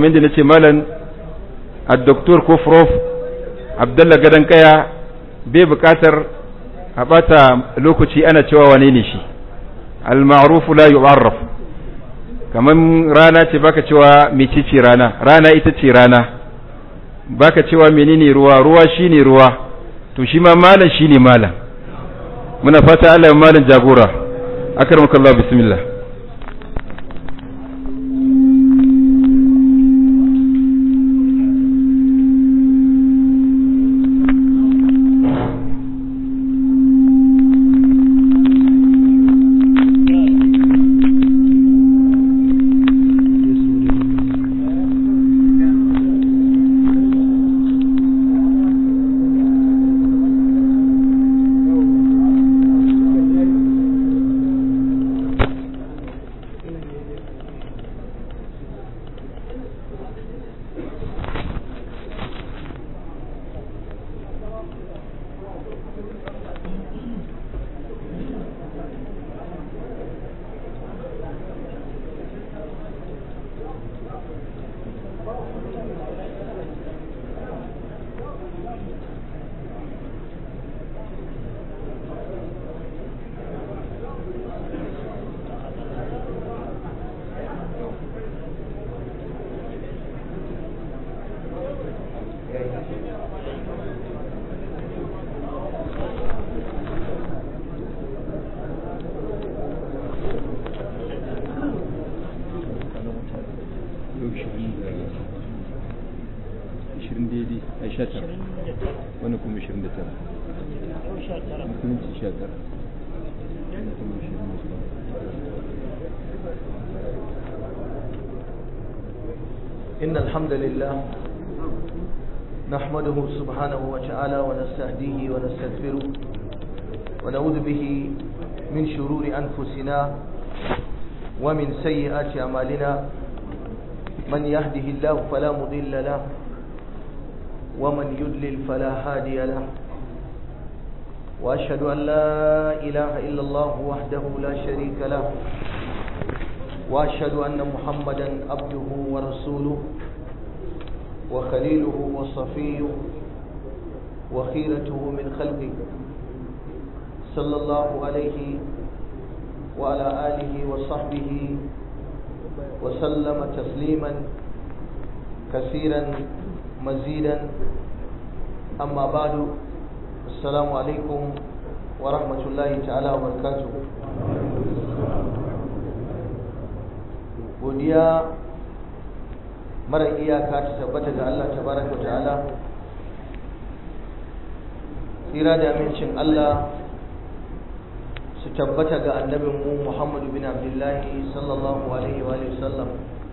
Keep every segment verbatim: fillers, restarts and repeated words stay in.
kamar yadda nace malam al-doktor ko prof Abdullah Gadan Kaya bai bukatar a bata lokaci ana cewa wane ne shi al-ma'ruf la yu'arraf kaman rana ce baka cewa mecece rana rana ita ce rana baka cewa menene ruwa ruwa shine ruwa to shi ma malam shine malam muna fata Allah ya malam jagora akramakallah bismillah إن الحمد لله نحمده سبحانه وتعالى ونستهديه ونستغفره ونعوذ به من شرور أنفسنا ومن سيئات أعمالنا من يهده الله فلا مضل له ومن يضلل فلا هادي له وأشهد أن لا إله إلا الله وحده لا شريك له وأشهد أن محمدا عبده ورسوله وخليله وصفيه وخيرته من خلقه صلى الله عليه وعلى آله وصحبه وسلم تسليما كثيرا مزيدا أما بعد السلام عليكم ورحمة الله تعالى وبركاته. godiya mara iyaka ta tabbata ga Allah tabaraka ta'ala, tsira da amincin Allah su tabbata ga annabin mu Muhammadu bin Abdullahi sallallahu alaihi wa sallam.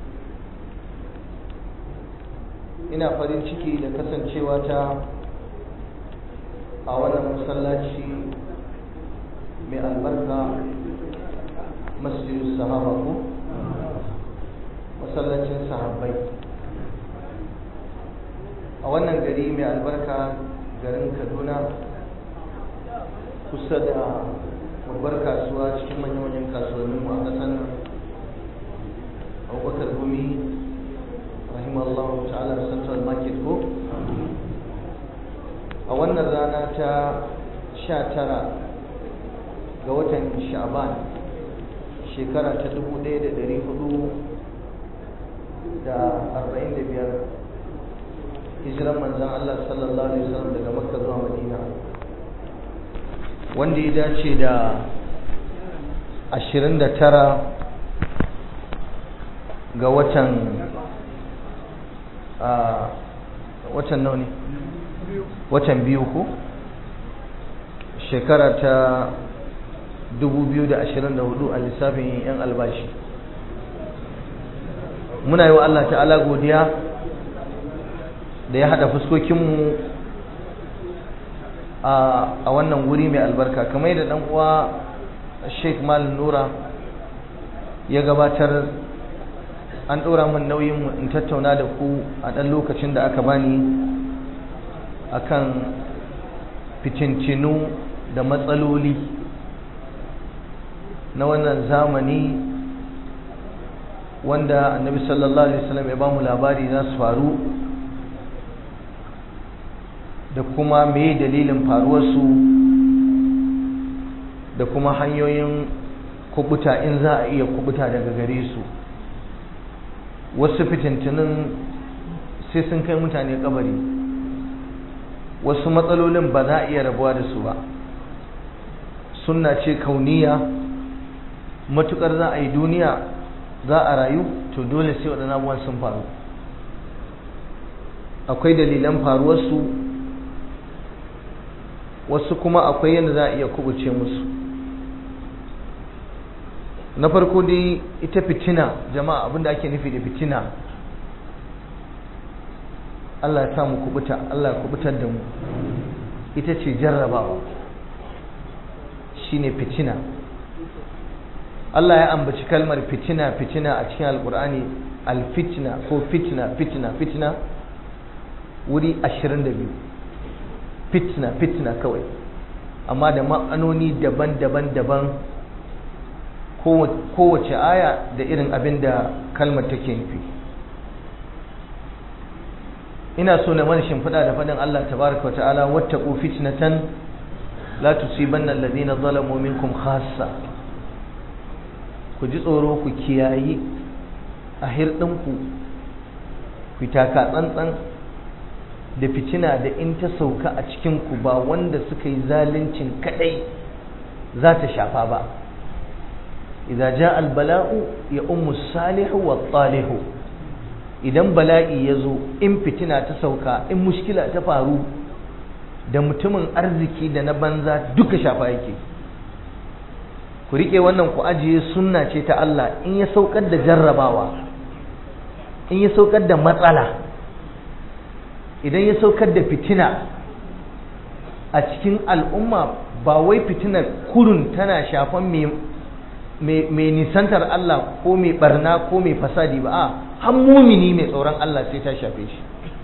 Ina farin ciki da kasancewa ta a wannan masallaci mai albarka, masjidus sahaba ko masallacin sahabbai a wannan gari mai albarka, garin Kaduna, kusa da babbar kasuwa cikin manyan kasuwannin mu a ƙasar nan, Abubakar Gumi rahimallahu ta'ala Central Market ko a wannan rana ta sha tara ga watan Sha'ban shekara ta dubu ɗaya da ɗari hudu da arba'in da biyar hijiran manzan Allah sallallahu alaihi wasallam daga Makka zuwa Madina, wanda ya dace da ashirin da tara ga watan a watan nawa ne watan biyu ko shekara ta dubu biyu da ashirin da hudu a lissafin yan albashi. Muna yi wa Allah ta'ala godiya da ya haɗa fuskokinmu a wannan wuri mai albarka, kamar yadda ɗan uwa Sheikh Malam Nura ya gabatar. An ɗora min nauyin in tattauna da ku a ɗan lokacin da aka bani akan fitintinu da matsaloli na wannan zamani wanda annabi sallallahu alaihi wasallam ya bamu labari za su faru da kuma me dalilin faruwarsu da kuma hanyoyin kubuta in za a iya kubuta daga gare su. Wasu fitintunin sai sun kai mutane kabari, wasu matsalolin ba za a iya rabuwa da su ba. Sunna ce kauniya, matukar za a yi duniya za a rayu to dole sai waɗannan abubuwan sun faru. Akwai dalilan faruwarsu, wasu kuma akwai yadda za a iya kubuce musu. Na farko dai ita fitina, jama'a, abinda ake nufi da fitina, Allah ya samu kubuta, Allah ya kubutar da mu, ita ce jarrabawa, shine fitina. Allah ya ambaci kalmar fitina fitina a cikin Alƙur'ani, alfitna ko fitna fitna fitna wuri ashirin da biyu. Fitna fitna kawai, amma da ma'anoni daban-daban daban, kowace aya da irin abin da kalmar take nufi. Ina so na mana shimfiɗa da faɗin Allah tabaraka wa ta'ala, wattaqu fitnatan la tusibanna alladhina zalamu minkum khassa. Ku ji tsoro, ku kiyayi a hirɗinku, ku taka tsantsan da fitina da in ta sauka a cikinku ba wanda suka yi zaluncin kadai za ta shafa ba. idza jaa al-bala'u ya ummu salihu wa talihu, idan bala'i ya zo, in fitina ta sauka, in mushkila ta faru, da mutumin arziki da na banza duka shafa yake. Ku rike wannan, ku ajiye, sunna ce ta Allah. In ya saukar da jarrabawa, in ya saukar da matsala, idan ya saukar da fitina a cikin al'umma, ba wai fitinar kurun tana shafan mai nisantar Allah ko mai barna ko mai fasadi ba, a har mumini mai tsoron Allah sai ta shafe shi.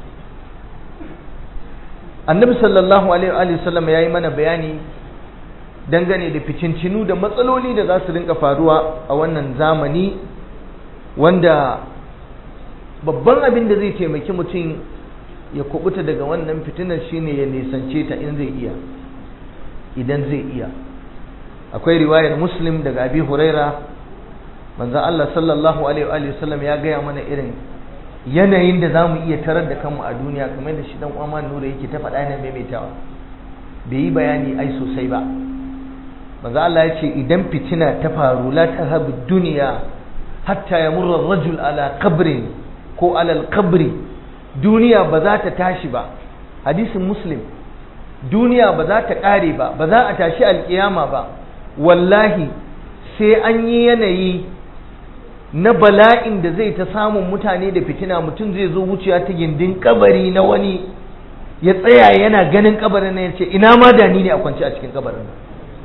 Annabi sallallahu alaihi wa sallam ya yi mana bayani dangane da fitincinu da matsaloli da za su rinka faruwa a wannan zamani, wanda babban abin da zai taimaki mutum ya kubuta daga wannan fitinar shine ya nisance ta in zai iya, idan zai iya. Akwai riwayar Muslim daga Abi Huraira, manzo Allah sallallahu alaihi wa sallam ya gaya mana irin yanayin da zamu iya tarar da kanmu a duniya, kamar da shi dan uwa Nura yake ta faɗa ne maimaitawa, bai yi bayani ai sosai ba. Manzo Allah ya ce idan fitina ta faru, la tahabu dunya hatta yamurra ar-rajul ala qabrin ko ala al-qabri, duniya ba za ta tashi ba. Hadisin Muslim, duniya ba za ta kare ba, ba za a tashi alkiyama ba, wallahi sai an yi yanayi na bala'in da zai ta samun mutane da fitina. Mutum zai zo wuciya ta gindin kabari na wani, ya tsaya yana ganin kabarin nan, ya ce ina ma da ni ne a kwance a cikin kabarin nan.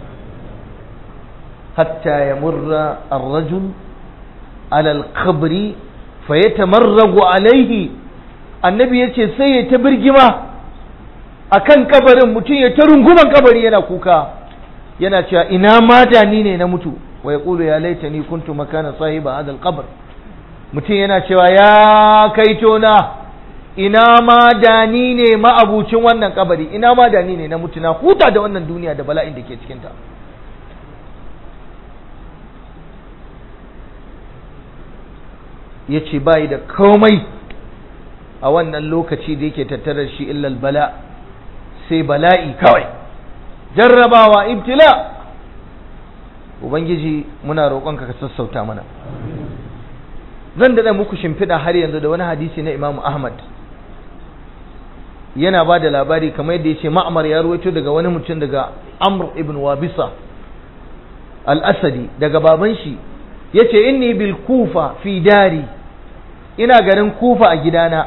hatta yamurra ar-rajul ala al-qabri fayatamarragu alayhi, annabi yace sai ya ta birgima akan kabarin, mutum ya ta runguman kabari yana kuka, yana cewa ina ma da ni ne na mutu. wa yaqulu ya laitani kuntu makana sahiba hadha al-qabr, mutum yana cewa ya kaito na, ina ma da ni ne ma'abucin wannan kabari, ina ma da ni ne na mutu, na huta da wannan duniya da bala'in da ke cikin ta. yace bai da komai a wannan lokaci da yake tattare shi illa bala, sai bala'i kawai, jarrabawa, ibtila. Ubangiji muna roƙonka ka sassauta mana. Zan daɗa muku shimfiɗa har yanzu da wani hadisi na Imam Ahmad, yana ba da labari kamar yadda yace Ma'mar ya ruwaito daga wani mutum daga Amr ibn Wabisa al-Asadi, daga baban shi yace inni bil Kufa fi dari, ina garin Kufa a gidana.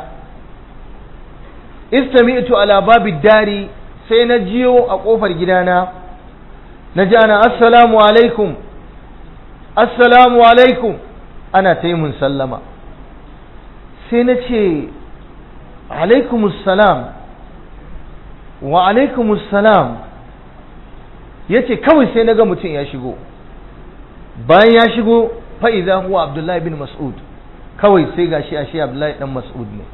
Istami'tu ala babid dari, sai na jiyo a kofar gidana, na ji ana assalamu alaikum assalamu alaikum, ana ta yi mun sallama. sai na ce alaikumussalam wa alaikumussalam, ya ce kawai sai na ga mutum ya shigo. Bayan ya shigo fa'iza huwa Abdullahi bin Mas'ud, kawai sai gashi ashe Abdullahi dan Mas'ud ne.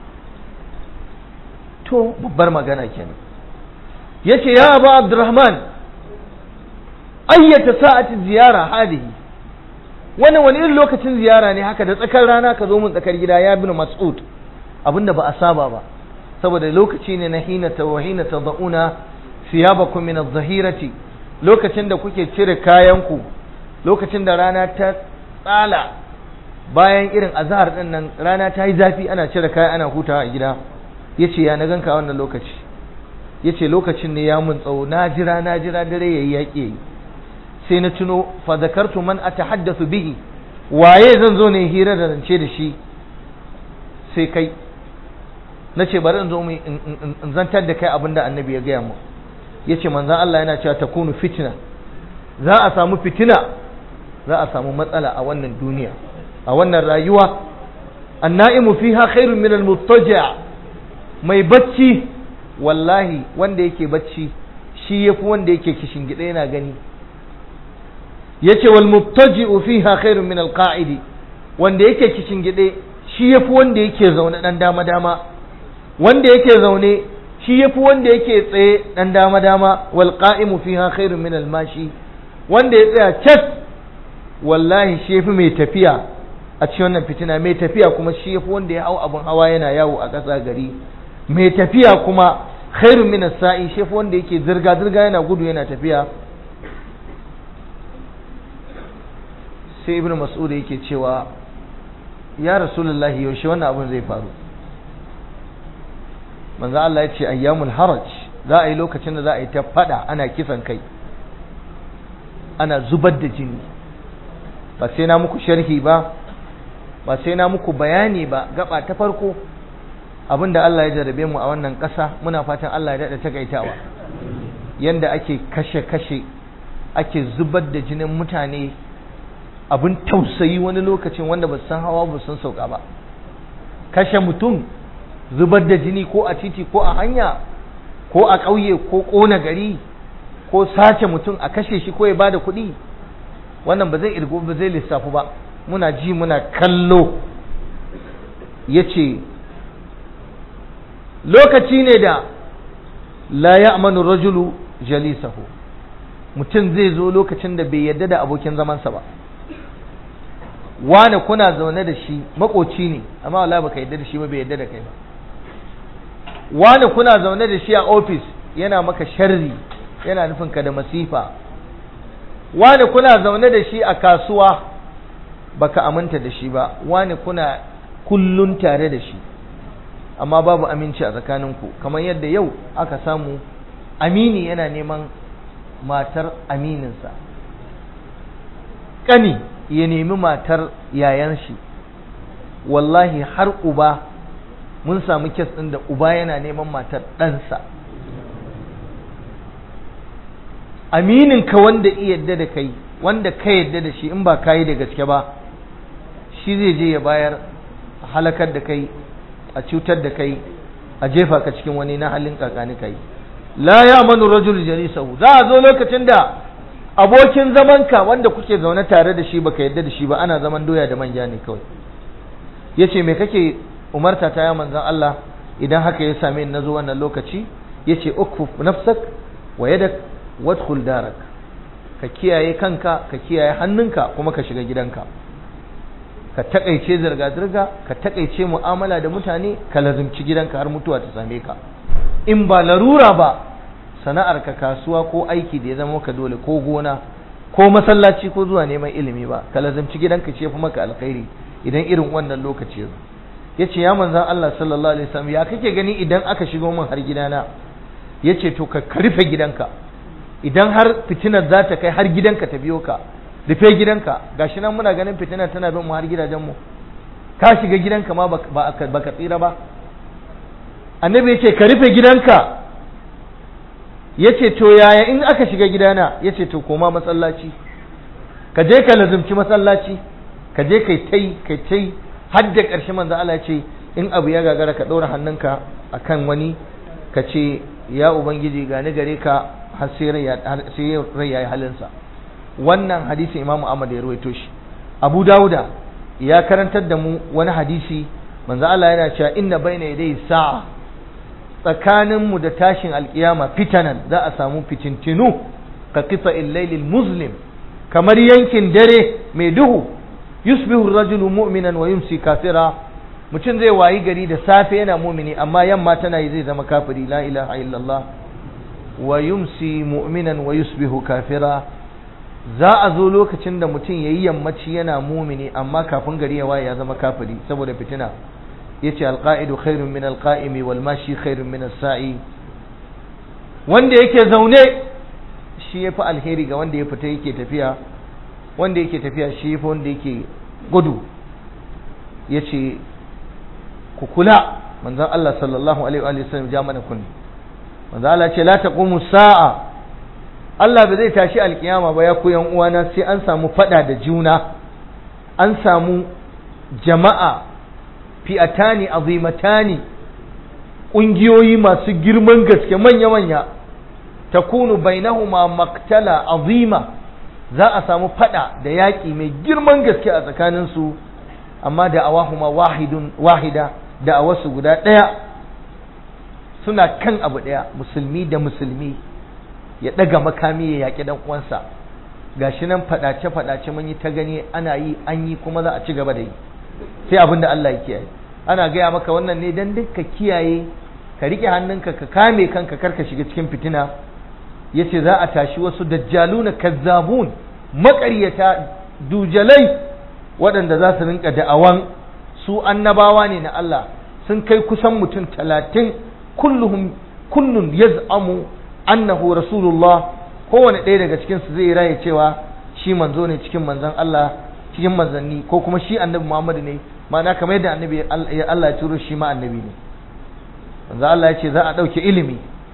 To babbar magana kenan. Yace ya Abu Abdurrahman ayyata sa'ati ziyara hadihi, wannan wani irin lokacin ziyara ne haka da tsakar rana ka zo mun tsakar gida ya bin Mas'ud, abinda ba a saba ba, saboda lokaci ne na hina tawhina tad'una thiyabakum min adh-dhahirati, lokacin da kuke cire kayanku, lokacin da rana ta tsala bayan irin azhar din nan, rana ta yi zafi ana cire kaya ana hutawa a gida. Yace ya na ganka wannan lokaci, yace lokacin ne ya mun tsawo, na jira na jira dare yayi yaƙi, sai na tuno fa zakartu man atahaddathu bihi, waye zan zo ne hira da rance da shi sai kai. nace bari in zo mu in zantar da kai abinda annabi ya gaya mu. yace manzon Allah yana cewa takunu fitna, za a samu fitina, za a samu matsala a wannan duniya, a wannan rayuwa. annaimu fiha khairun min almuttaji', mai bacci wallahi wanda yake bacci shi yafi wanda yake kishin gida yana gani. yace wal muttaji'u fiha khairun min alqa'idi, wanda yake kishin gida shi yafi wanda yake zaune dan dama dama, wanda yake zaune shi yafi wanda yake tsaye dan dama dama. wal qa'imu fiha khairun min almashi, wanda ya tsaya cas wallahi shi yafi mai tafiya a cikin wannan fitina. mai tafiya kuma shi yafi wanda ya hau abun hawa yana yawo a ƙasa gari. mai tafiya kuma khairun min as-sa'i, shi yafi wanda yake zirga zirga yana gudu yana tafiya. sai ibnu mas'ud yake cewa ya rasulullahi yaushe wannan abun zai faru? manzo Allah ya ce ayyamul haraj, za a yi lokacin da za a yi ta fada, ana kisan kai, ana zubar da jini. ba sai na muku sharhi ba, ba sai na muku bayani ba. gaba ta farko abinda Allah ya jarabe mu a wannan ƙasa, muna fatan Allah ya dada takaitawa. yanda ake kashe-kashe, ake zubar da jinin mutane, abin tausayi wani lokacin, wanda ba san hawa ba san sauka ba. kashe mutum, zubar da jini ko a titi ko a hanya ko a ƙauye ko ƙona gari ko sace mutum a kashe shi ko ya bada kuɗi, wannan ba zai irgo ba zai lissafu ba. muna ji muna kallo. yace lokaci ne da la ya'manu rajulu jalisahu, mutum zai zo lokacin da bai yarda da abokin zamansa ba. wani kuna zaune da shi makoci ne amma wallahi baka yarda da shi ba, bai yarda da kai ba. wani kuna zaune da shi a office yana maka sharri, yana nufin ka da masifa. wani kuna zaune da shi a kasuwa baka aminta da shi ba. wani kuna kullun tare da shi amma babu aminci a tsakaninku, kamar yadda yau aka samu amini yana neman matar amininsa, kani ya nemi matar yayan shi. wallahi har uba mun samu kes ɗin da uba yana neman matar ɗansa. amininka wanda iya yadda da kai, wanda ka yadda da shi, in ba ka yi da gaske ba, shi zai je ya bayar a halakar da kai, a cutar da kai, a jefa ka cikin wani na halin kakani kai. la ya'manu rajul jalisahu, za a zo lokacin da abokin zamanka wanda kuke zaune tare da shi baka yadda da shi ba, ana zaman doya da manja ne kawai. yace me kake umarta ta ya manzon Allah idan haka ya same ni nazo wannan lokaci? yace ukfuf nafsak wa yadak wadkhul darak, ka kiyaye kanka, ka kiyaye hannunka, kuma ka shiga gidanka. ka takaice zirga zirga, ka takaice mu'amala da mutane, ka lazumci gidanka har mutuwa ta same ka. in ba larura ba, sana'ar ka kasuwa ko aiki da ya zama ka dole, ko gona ko masallaci ko zuwa neman ilimi ba, ka lazumci gidanka ce fi maka alkhairi idan irin wannan lokaci ya zo. yace ya manzon Allah sallallahu alaihi wasallam, ya kake gani idan aka shigo min har gidana? yace to ka rufe gidanka, idan har fitinar za ta kai har gidanka ta biyo ka, rufe gidanka. gashi nan muna ganin fitinar tana bin mu har gidajen mu, ka shiga gidanka ma baka tsira ba. annabi yace ka rufe gidanka. yace to yaya in aka shiga gidana? yace to koma masallaci, ka je ka lazumci masallaci, ka je kai tai kai tai har da ƙarshe. manzo Allah ya ce in abu ya gagara ka ɗora hannunka akan wani, ka ce ya ubangiji gani gare ka har sai rai ya yi halinsa. wannan hadisin Imam Ahmad ya rawaito shi. Abu Dawuda ya karantar da mu wani hadisi manzo Allah yana cewa inna baina yadai sa'a, tsakanin mu da tashin alkiyama fitanan za a samu fitintinu ka qita'il laylil muslim, kamar yankin dare mai duhu. Yusbihu ar-rajulu mu'minan wa yumsi kafira, mutum zai wayi gari da safe yana mumini amma yamma tana yi zai zama kafiri. La ilaha illallah. Wa yumsi mu'minan wa yusbihu kafira, za a zo lokacin da mutum yayi yammaci yana mumini amma kafin gari ya waye ya zama kafiri saboda fitina. Yace alqa'idu khairun min alqa'imi wal mashi khairun min as-sa'i, wanda yake zaune shi yafi alheri ga wanda ya fita yake tafiya, wanda yake tafiya shi yafi wanda yake gudu. Yace ku kula, manzon Allah sallallahu alaihi wa sallam ja mana kunni. Manzon Allah ce la taqumu sa'a, Allah ba zai tashi alkiyama ba ya ku yan uwana sai an samu fada da juna, an samu jama'a fi'atani azimatani, ƙungiyoyi masu girman gaske manya-manya, takunu bainahuma maktala azima, za a samu fada da yaƙi mai girman gaske a tsakaninsu, amma da awahuma wahidun wahida, da a wasu guda ɗaya, suna kan abu ɗaya, musulmi da musulmi ya ɗaga makami ya yaƙi ɗan uwansa. Gashi nan faɗace-faɗace mun yi ta gani, ana yi an yi kuma za a ci gaba da yi, sai abin da Allah ya kiyaye. Ana gaya maka wannan ne dan duk ka kiyaye, ka riƙe hannunka, ka kame kanka, kar ka shiga cikin fitina. Yace za a tashi wasu dajjaluna kazzabun, maƙaryata dujalai, waɗanda za su rinka da'awan su annabawa ne na Allah, sun kai kusan mutum talatin, kulluhum kullun yaz'amu annahu rasulullah, kowane ɗaya daga cikin su zai raye cewa shi manzo ne cikin manzon Allah, cikin manzanni, ko kuma shi annabi Muhammad ne, ma'ana kamar yadda annabi Allah ya turo shi ma annabi ne. Manzo Allah ya ce za a ɗauke ilimi,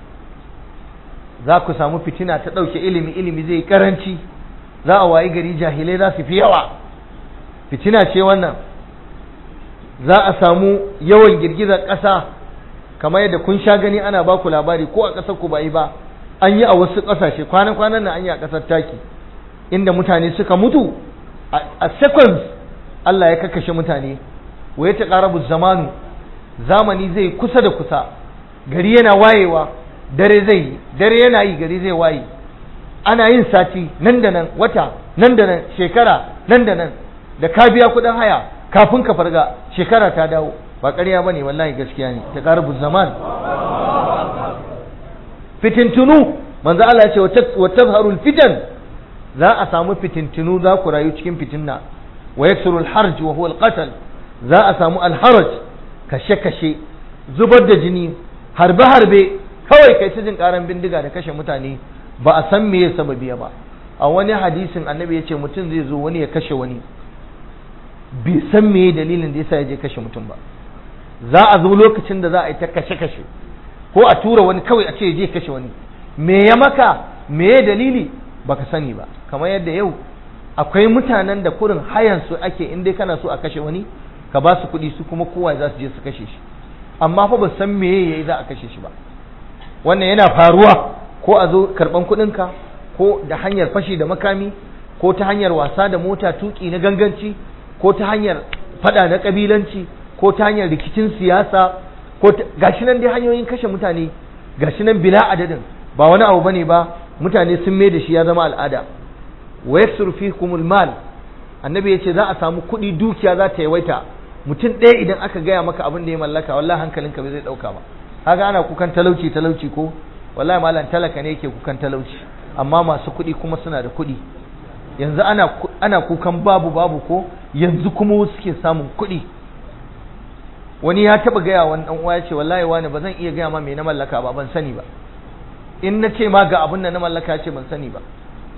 za ku samu fitina ta ɗauke ilimi, ilimi zai karanci, za a wayi gari jahilai za su fi yawa, fitina ce wannan. Za a samu yawan girgizar ƙasa, kamar yadda kun sha gani ana ba ku labari, ko a ƙasar ku ba yi ba, an yi a wasu ƙasashe, kwanan-kwanan nan an yi a ƙasar Taki, inda mutane suka mutu a seconds, Allah ya kakkashe mutane. Wa ya taqarabu zamanu, zamani zai kusa da kusa, gari yana wayewa, dare zai yi, dare yana yi, gari zai waye, ana yin sati nan da nan, wata nan da nan, shekara nan da nan, da ka biya kuɗin haya kafin ka farga shekara ta dawo. Ba ƙarya bane, wallahi gaskiya ne. Taqarabu zaman, fitintunu, manzo Allah ya ce wa tazharul fitan, za a samu fitintunu, za ku rayu cikin fitinna. Wa yaksuru al-harj wa huwa al-qatl, za a samu al-haraj, kashe-kashe, zubar da jini, harbe-harbe, kawai kai ta jin karan bindiga da kashe mutane, ba a san meye sababi ba. A wani hadisin annabi ya ce mutum zai zo wani ya kashe wani, bai san meye dalilin da yasa ya je kashe mutum ba. Za a zo lokacin da za a yi ta kashe-kashe, ko a tura wani kawai a ce ya je kashe wani, me ya maka, meye dalili, baka sani ba. Kamar yadda yau akwai mutanen da kurin hayan su ake, in dai kana so a kashe wani ka ba su kuɗi, su kuma kowa za su je su kashe shi, amma fa ba san meye yayi za a kashe shi ba. Wannan yana faruwa ko a zo karban kuɗinka, ko da hanyar fashi da makami, ko ta hanyar wasa da mota, tuki na ganganci, ko ta hanyar fada na kabilanci, ko ta hanyar rikicin siyasa, ko gashi nan dai hanyoyin kashe mutane gashi nan bila adadin, ba wani abu bane ba, mutane sun mai da shi ya zama al'ada. Wa yaksuru fikumul mal, annabi yace za a samu kuɗi, dukiya za ta yawaita. Mutum ɗaya idan aka gaya maka abin da ya mallaka, wallahi hankalinka bai zai ɗauka ba. Kaga ana kukan talauci talauci ko, wallahi malam talaka ne yake kukan talauci, amma masu kuɗi kuma suna da kuɗi. Yanzu ana ana kukan babu babu ko, yanzu kuma wasu suke samun kuɗi. Wani ya taɓa gaya wani ɗan uwa ya ce wallahi wani ba zan iya gaya ma me na mallaka ba, ban sani ba. In na ce ma ga abin da na mallaka ce ban sani ba.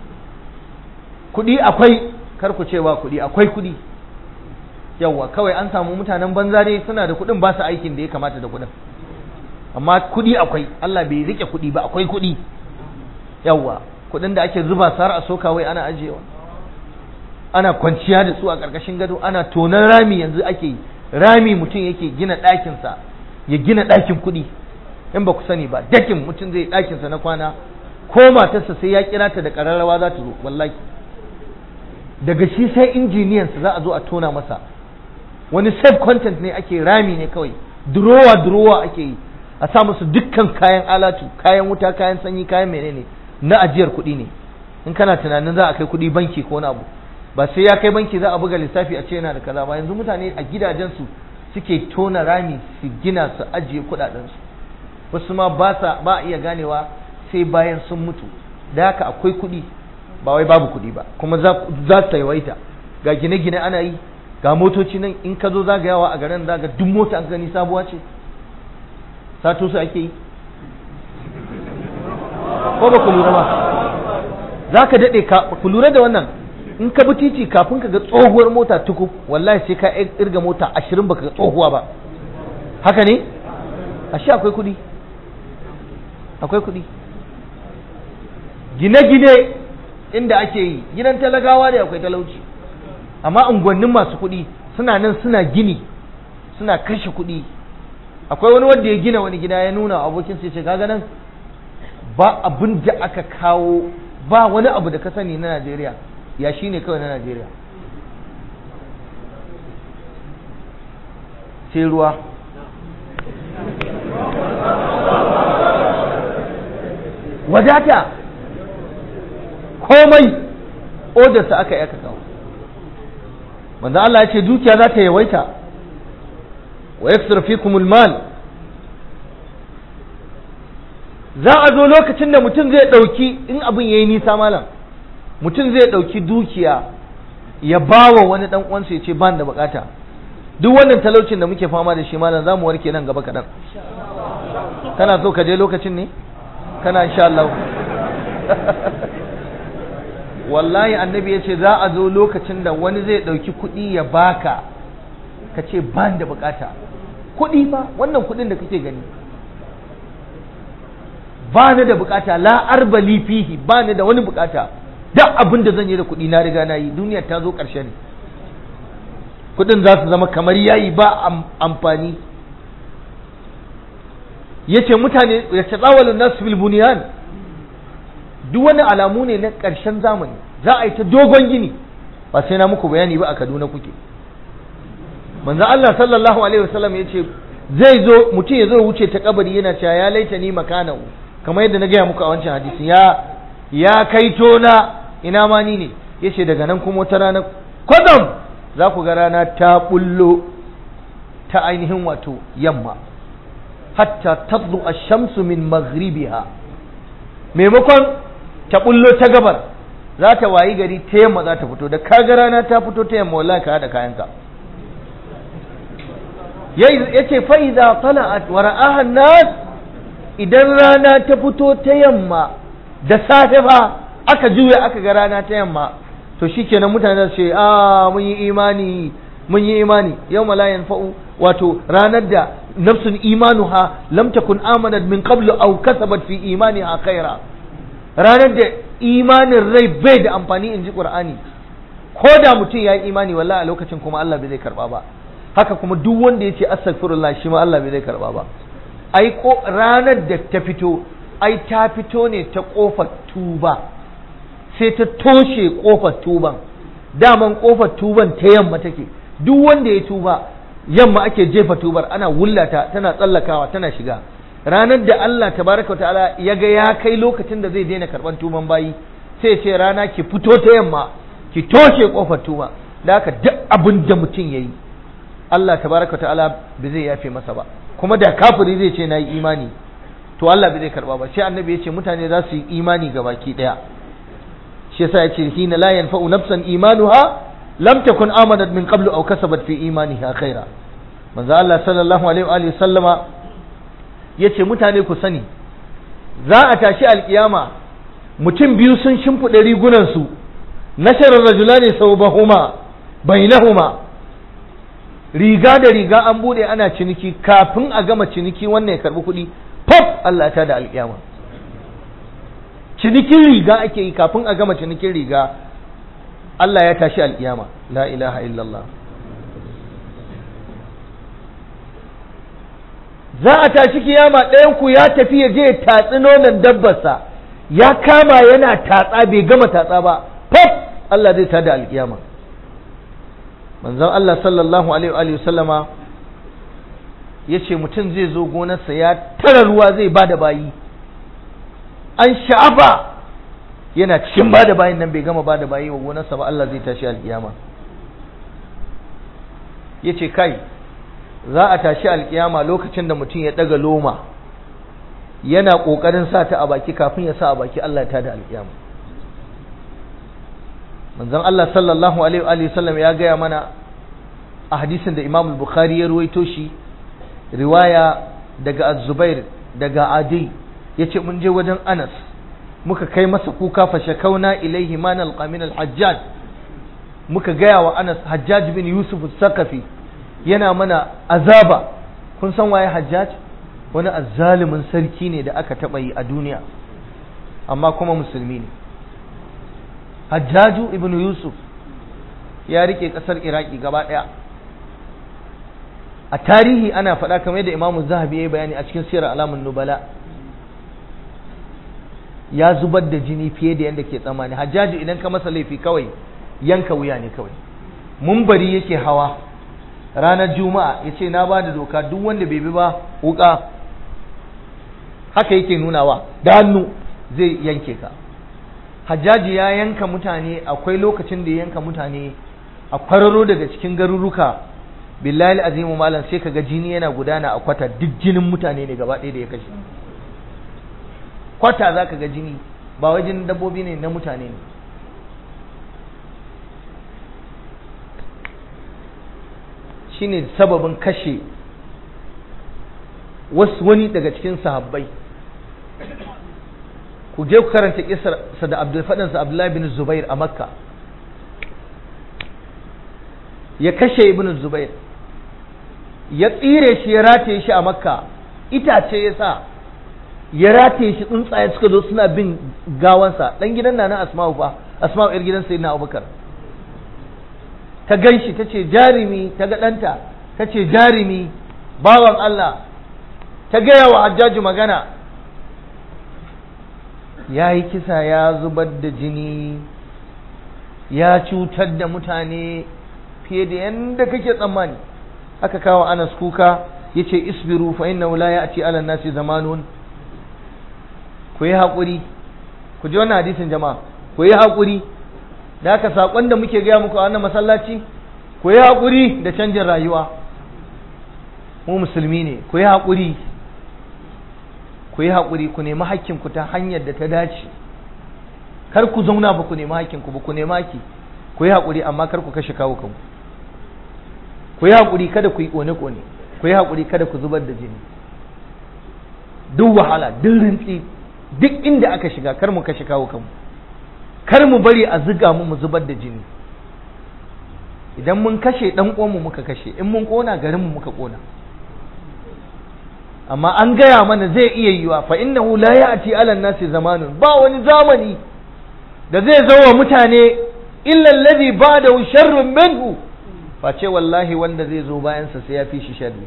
Kuɗi akwai, kar ku ce ba kuɗi, akwai kuɗi. Yawwa, kawai an samu mutanen banza dai suna da kuɗin ba su aikin da ya kamata da kuɗin. Amma kuɗi akwai, Allah bai rike kuɗi ba, akwai kuɗi. Yawwa, kuɗin da ake zuba su har a soka wai ana ajiyewa. Ana kwanciya da su a ƙarƙashin gado, ana tonan rami yanzu ake yi. Rami mutum yake gina ɗakinsa, ya gina ɗakin kuɗi. In ba ku sani ba, dakin mutum zai ɗakinsa na kwana, ko matarsa sai ya kira ta da ƙararrawa za ta zo, wallahi. Daga shi sai injiniyansa za a zo a tona masa wani save content ne ake, rami ne kawai, durowa durowa ake yi a sa musu dukkan kayan alatu, kayan wuta, kayan sanyi, kayan menene na ajiyar kuɗi ne. In kana tunanin za a kai kuɗi banki ko wani abu, ba sai ya kai banki za a buga lissafi a ce yana da kaza ba. Yanzu mutane a gidajensu suke tona rami su gina su ajiye kuɗaɗensu, wasu ma ba sa ba iya ganewa sai bayan sun mutu. Da haka akwai kuɗi, ba wai babu kuɗi ba, kuma za su yawaita. Ga gine-gine ana yi, ga motoci nan, in ka zo zagayawa a garin zaga duk mota an gani sabuwa ce, sato su ake yi ko ba ku lura ba? Za ka daɗe ku lura da wannan, in ka bi titi kafin ka ga tsohuwar mota tukub, wallahi sai ka irga mota ashirin baka ga tsohuwa ba. Haka ne? Ashe akwai kuɗi, akwai kuɗi. Gine-gine inda ake yi, gidan talagawa ne akwai talauci, amma unguwannin masu kuɗi suna nan suna gini, suna kashe kuɗi. Akwai wani wanda ya gina wani gida ya nuna abokin sai ce kaga nan ba abin da aka kawo, ba wani abu da ka sani na Najeriya, ya shi ne kawai na Najeriya, sai ruwa. Wadata komai odarsa aka yi aka kawo. manzo Allah ya ce dukiya za ta yawaita, wa yaksir fikumul mal. Za a zo lokacin da mutum zai dauki, in abin yayi nisa malam, mutum zai dauki dukiya ya bawa wani dan uwansa ya ce ban da bukata. Duk wannan talaucin da muke fama da shi malam zamu warke nan gaba kadan. Kana so ka je lokacin ne? Kana insha Allah. Wallahi annabi ya ce za a zo lokacin da wani zai ɗauki kuɗi ya baka ka ce ban da bukata. Kuɗi ba, wannan kuɗin da kake gani, ba ni da bukata, la arba li fihi, ba ni da wani bukata, duk abin da zan yi da kuɗi na riga na yi, duniyar ta zo ƙarshe ne. Kuɗin za su zama kamar yayi ba amfani. Yace mutane ya tsawalu nasu bil bunyan, duk wani alamu ne na ƙarshen zamani, za a yi ta dogon gini, ba sai na muku bayani ba, a Kaduna kuke. Manzo Allah sallallahu alaihi wasallam ya ce zai zo mutum ya zo wuce ta kabari yana cewa ya laita ni makanahu, kamar yadda na gaya muku a wancan hadisi, ya ya kaito na ina ma ni ne. Yace daga nan kuma wata rana kwadam za ku ga rana ta bullo ta ainihin wato yamma, hatta tadlu ash-shamsu min maghribiha, maimakon ta bullo ta gabar za ta wayi gari ta yamma za ta fito. Da kaga rana ta fito ta yamma wallahi ka hada kayanka. Yace fa idza tala'at wa ra'aha an-nas, idan rana ta fito ta yamma da safe fa aka juya aka ga rana ta yamma, to shikenan mutane su ce a mun yi imani mun yi imani. yawma la yanfa'u, wato ranar da nafsun imanuha lam takun amanat min qablu aw kasabat fi imaniha khaira, ranar da imanin rai bai da amfani, in ji Qur'ani. Ko da mutum ya yi imani wallahi a lokacin kuma Allah bai zai karba ba. Haka kuma duk wanda ya ce astaghfirullah shi ma Allah bai zai karba ba. Ai ko ranar da ta fito, ai ta fito ne ta kofar tuba, sai ta toshe kofar tuban. Daman kofar tuban ta yamma take, duk wanda ya tuba yamma ake jefa tubar, ana wullata tana tsallakawa tana shiga. Ranar da Allah tabaraka ta'ala ya ga ya kai lokacin da zai daina karban tuban bayi, sai ce rana ki fito ta yamma ki toshe kofar tuba. Da haka duk abin da mutum yayi Allah tabaraka ta'ala bai zai yafe masa ba. Kuma da kafiri zai ce nayi imani, to Allah bai zai karba ba. Sai annabi ya ce mutane za su yi imani gabaki daya. Shi yasa ya ce hina la yanfa'u nafsan imanuha lam takun amanat min qablu aw kasabat fi imaniha khaira. Manzo Allah sallallahu alaihi wa alihi sallama yace mutane ku sani za a tashi alkiyama, mutum biyu sun shimfida rigunan su, nasharar rajulani sawbahuma bainahuma, riga da riga an bude ana ciniki, kafin a gama ciniki wannan ya karbi kuɗi pop Allah ta da alkiyama. Cinikin riga ake yi, kafin a gama cinikin riga Allah ya tashi alkiyama. La ilaha illallah. Za a tashi kiyama, ɗayan ku ya tafi ya je ya tatsi nonon dabbarsa, ya kama yana tatsa bai gama tatsa ba, pop Allah zai tada alkiyama. manzon Allah sallallahu alaihi wa sallama yace mutum zai zo gonarsa ya tara ruwa zai bada bayi, an sha'afa yana cikin bada bayin nan bai gama bada bayi wa gonarsa ba, Allah zai tashi alkiyama. yace kai za a tashi alkiyama lokacin da mutum ya daga loma yana kokarin sa ta a baki kafin ya sa a baki, Allah ya tada alkiyama. manzon Allah sallallahu alaihi wa sallam ya gaya mana a hadisin da Imam Bukhari ya ruwaito shi, riwaya daga Az-Zubair daga Adi, yace mun je wajen Anas muka kai masa kuka fa shakauna ilaihi ma nalqa min al-Hajjaj, muka gaya wa Anas Hajjaj bin Yusuf al-Saqafi yana mana azaba. kun san waye Hajjaj? wani azzalimin sarki ne da aka taba yi a duniya amma kuma musulmi ne. Hajjaju ibn Yusuf ya rike kasar Iraki gaba daya. a tarihi ana faɗa kamar yadda Imam Zahabi ya yi bayani a cikin Sirr Alamun Nubala, ya zubar da jini fiye da yadda ke tsammani. Hajjaju idan ka masa laifi kawai yanka wuya ne kawai. Mumbari yake hawa ranar Juma'a yace na ba da doka duk wanda bai bi ba wuka, haka yake nunawa da hannu zai yanke ka. Hajjaji ya yanka mutane, akwai lokacin da ya yanka mutane a kwararo daga cikin garuruka, billahi azimu malam sai kaga jini yana gudana a kwata, duk jinin mutane ne gaba ɗaya da ya kashe. Kwata za ka ga jini, ba wai jinin dabbobi ne, na mutane ne. Shine sababin kashe wasu wani daga cikin sahabbai. ku je ku karanta kisar sa da Abdul Fadin sa Abdullah bin Zubair a Makka, ya kashe Ibn Zubair, ya tsire shi ya rataye shi a Makka, itace ya sa ya rataye shi, tsuntsaye suka zo suna bin gawansa. dan gidan nana Asma'u fa, Asma'u yar gidan Sayyidina Abubakar, ta ganshi tace jarimi, ta ga danta tace jarimi bawan Allah, ta gaya wa Hajjaju magana. ya yi kisa, ya zubar da jini, ya cutar da mutane fiye da yadda kake tsammani. aka kawo Anas kuka, yace isbiru fa innahu la ya'ti 'ala an-nasi zamanun, ku yi haƙuri. ku ji wannan hadisin jama'a, ku yi haƙuri. da haka saƙon da muke gaya muku a wannan masallaci, ku yi haƙuri da canjin rayuwa. mu musulmi ne, ku yi haƙuri, ku yi haƙuri, ku nemi hakkinku ta hanyar da ta dace. kar ku zauna ba ku nemi hakkinku ba, ku nemi hakki. ku yi haƙuri, amma kar ku kashe kawo kanku. ku yi haƙuri, kada ku yi ƙone-ƙone. ku yi haƙuri, kada ku zubar da jini. duk wahala, duk rintsi, duk inda aka shiga, kar mu kashe kawo kanmu. kar mu bari a ziga mu mu zubar da jini. idan mun kashe ɗan uwanmu muka kashe, in mun ƙona garinmu muka ƙona. amma an gaya mana zai iya yiwa, fa innahu la ya'ti 'ala an-nasi zamanun, ba wani zamani da zai zo wa mutane illa alladhi ba'dahu sharrun minhu, face wallahi wanda zai zo bayan sa sai ya fi shi sharri.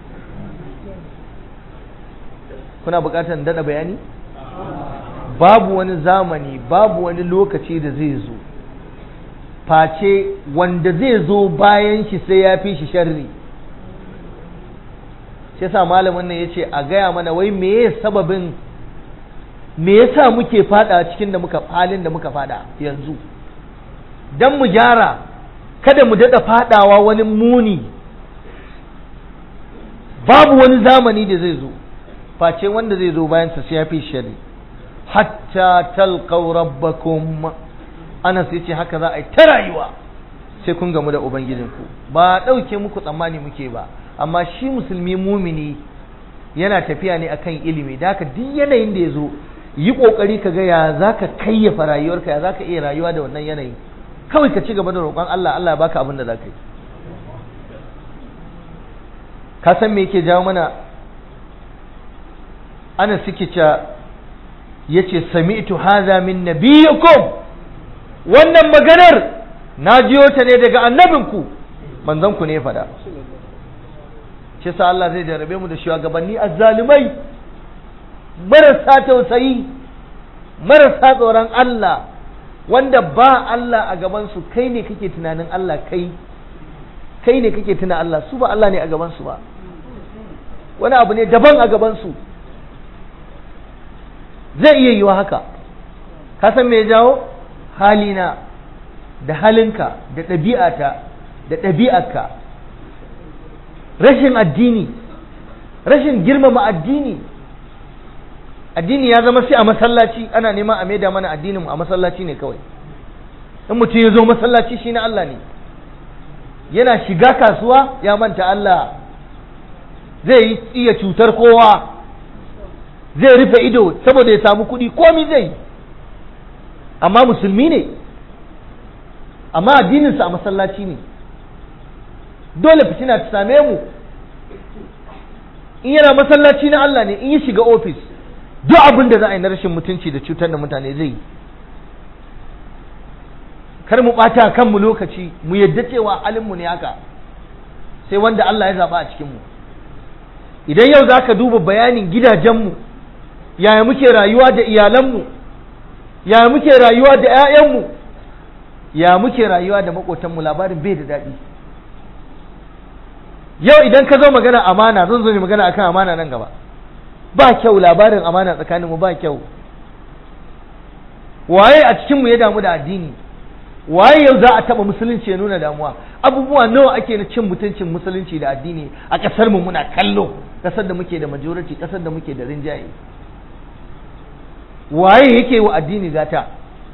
kuna buƙatar dada bayani? babu wani zamani, babu wani lokaci da zai zo face wanda zai zo bayan shi sai ya fi shi sharri. shi yasa malamin nan yace a gaya mana wai meye sababin, me yasa muke fada cikin da muka halin da muka fada yanzu, dan mu gyara, kada mu dada fadawa wani muni. babu wani zamani da zai zo face wanda zai zo bayan sa sai ya fi shari. hatta talqaw rabbakum, Anas yace haka za a yi ta rayuwa sai kun gamu da ubangijinku. ba dauke muku tsammani muke ba, amma shi musulmi mumini yana tafiya ne akan ilimi. da haka duk yanayin da ya zo, yi kokari ka ga ya zaka kayyafa rayuwarka, ya zaka iya rayuwa da wannan yanayi. kawai ka ci gaba da roƙon Allah, Allah ya baka abin da zaka yi. ka san me yake jawo mana? ana suke cewa yace sami'tu hadha min nabiyikum, wannan maganar na jiyo ta ne daga annabinku, manzon ku ne fada. shi sa Allah zai jarabe mu da shugabanni azzalumai, marasa tausayi, marasa tsoron Allah, wanda ba Allah a gaban su. kai ne kake tunanin Allah kai, kai ne kake tuna Allah, su ba Allah ne a gabansu ba, wani abu ne daban a gabansu. Zai iya yiwa haka, ka san me ya jawo? Halina da halinka da ɗabi'ata da ɗabi'arka, rashin addini, rashin girmama addini. Addini ya zama sai a masallaci, ana neman a maida mana addininmu a masallaci ne kawai. In mutum ya zo masallaci shi na Allah ne, yana shiga kasuwa ya manta Allah, zai iya cutar kowa, zai rufe ido saboda ya samu kuɗi, komi zai, amma musulmi ne, amma addininsa a masallaci ne. Dole fitina ta same mu. In yana masallaci na Allah ne, in ya shiga ofis duk abin da za a yi na rashin mutunci da cutar da mutane zai yi. Kar mu ɓata kanmu lokaci, mu yadda cewa halinmu ne haka, sai wanda Allah ya zaɓa a cikinmu. Idan yau za ka duba bayanin gidajenmu, yaya muke rayuwa da iyalanmu, yaya muke rayuwa da 'ya'yanmu, ya muke rayuwa da maƙotanmu, labarin bai da daɗi. Yau idan ka zo magana amana, zan zo ne magana akan amana nan gaba, ba kyau, labarin amana tsakaninmu ba kyau. Waye a cikinmu ya damu da addini? Waye yau za a taba musulunci ya nuna damuwa? Abubuwa nawa ake na cin mutuncin musulunci da addini a kasar mu muna kallo, kasar da muke da majority, kasar da muke da rinjaye. Waye yake wa addini gata?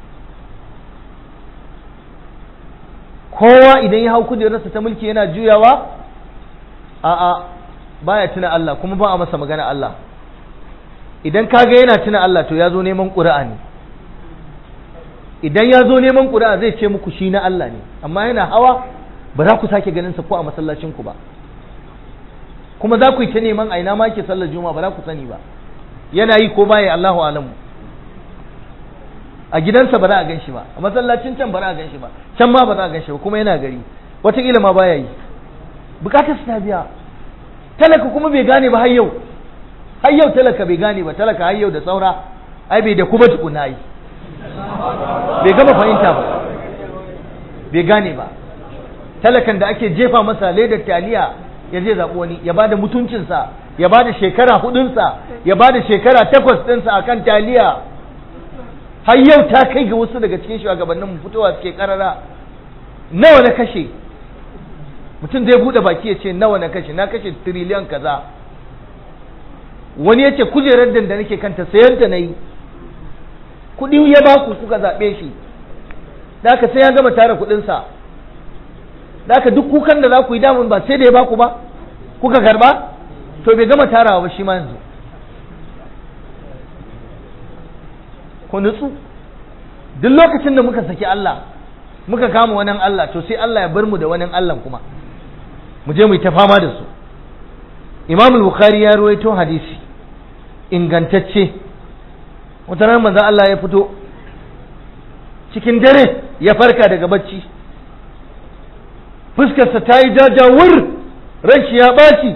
Kowa idan ya hau kujerarsa ta mulki yana juyawa, a'a baya tuna Allah, kuma ba a masa magana Allah. Idan kaga yana tuna Allah to ya zo neman ƙuri'a ne. Idan ya zo neman ƙuri'a zai ce muku shi na Allah ne, amma yana hawa ba za ku sake ganin sa ko a masallacin ku ba, kuma za ku yi ta neman aina ma ke sallar juma'a ba za ku sani ba, yana yi ko baya Allahu alamu. A gidansa ba za a gan shi ba, a masallacin can ba za a gan shi ba, can ma ba za a gan shi ba, kuma yana gari, wataƙila ma baya yi. Bukatar su ta biya. Talaka kuma bai gane ba har yau, har yau talaka bai gane ba, talaka har yau da saura, ai bai da kuma tukuna yi, bai gama fahimta ba, bai gane ba. Talakan da ake jefa masa ledar taliya ya je zaɓi wani, ya bada mutuncinsa, ya bada shekara hudunsa, ya bada shekara takwas ɗinsa akan taliya. Har yau ta kai ga wasu daga cikin shugabannin fitowa suke karara, nawa na kashe. Mutum zai bude baki ya ce nawa na kashe, na kashe tiriliyan kaza. Wani ya ce kujerar da nake kanta sayanta na yi, kuɗi ya ba ku kuka zaɓe shi, da aka sai ya gama tara kuɗinsa, da aka duk kukan da za ku yi damun ba sai da ya ba ku ba, kuka karba, to bai gama tarawa ba shi ma yanzu. Ku nutsu, duk lokacin da muka saki Allah, muka kama wani Allah, to sai Allah ya bar mu da wani Allah kuma, mu je mu yi ta fama da su. Imam al-Bukhari ya ruwaito hadisi ingantacce, wata ran manzon Allah ya fito cikin dare, ya farka daga bacci, fuskarsa ta yi jajawur, ranshi ya ɓaci,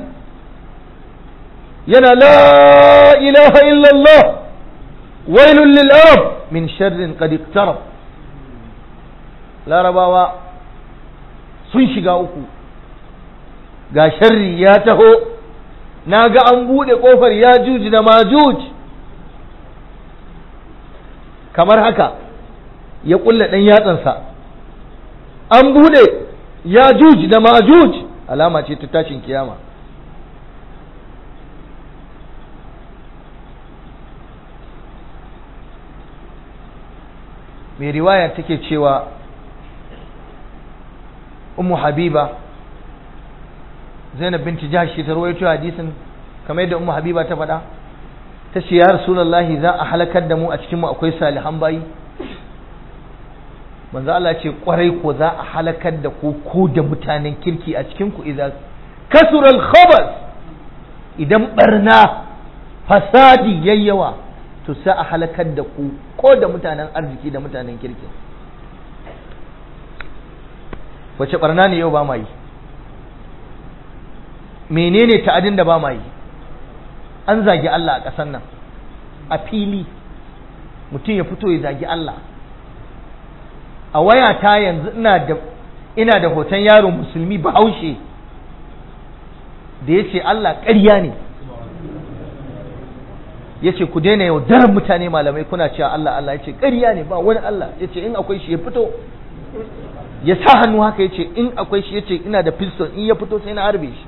yana la ilaha illallah wailul lil arab min sharrin qad iqtarab. Larabawa sun shiga uku, ga sharri ya taho, na ga an buɗe ƙofar ya juji da majuj. Kamar haka ya ƙulla ɗan yatsansa, an buɗe ya juji da majuj, alama ce ta tashin kiyama. Mai riwaya take cewa Ummu Habiba, Zainab binti Jahsh ta rawaito hadisin kamar yadda Ummu Habiba ta faɗa, ta ce ya Rasulullahi, za a halakar da mu, a cikin mu akwai salihan bayi. Manzo Allah ce kwarai ko za a halakar da ku ko da mutanen kirki a cikin ku, idan kasura al-khabath, idan barna fasadi yayyawa, to sai a halakar da ku ko da mutanen arziki da mutanen kirki. Wace barna ne yau ba ma yi? Menene ta'adin da ba ma yi? An zagi Allah a ƙasar nan a fili, mutum ya fito ya zagi Allah. A wayata yanzu ina da ina da hoton yaro musulmi bahaushe da ya ce Allah ƙarya ne, ya ce ku daina yaudarar mutane malamai kuna cewa Allah Allah, ya ce ƙarya ne ba wani Allah, ya ce in akwai shi ya fito, ya sa hannu haka ya ce in akwai shi, ya ce ina da pistol in ya fito sai na harbe shi.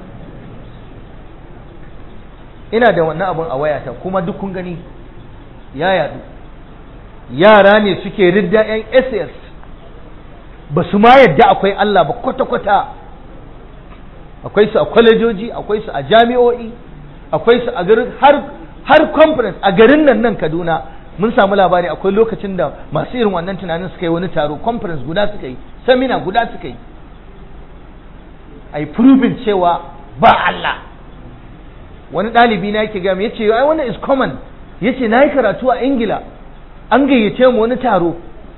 Ina da wannan abun a wayata kuma duk kun gani ya yadu. Yara ne suke ridda yan S S ba su ma yadda akwai Allah ba kwata-kwata. Akwai su a kwalejoji, akwai su a jami'o'i, akwai su a garin har har conference a garin nan nan Kaduna. Mun samu labari akwai lokacin da masu irin wannan tunanin suka yi wani taro, conference guda suka yi, seminar guda suka yi, ai proving cewa ba Allah. Wani ɗalibi na yake gami ya ce ai wannan is common, ya ce na yi karatu a Ingila, an gayyace mu wani taro,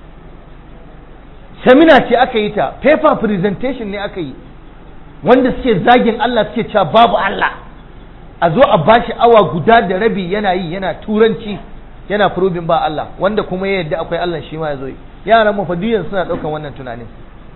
seminar ce aka yi ta, paper presentation ne aka yi, wanda suke zagin Allah suke cewa babu Allah, a zo a bashi awa guda da rabi yana yi yana turanci yana probing ba Allah, wanda kuma ya yadda akwai Allah shi ma ya zo yi. Yaran mu fadiyan suna ɗaukan wannan tunanin.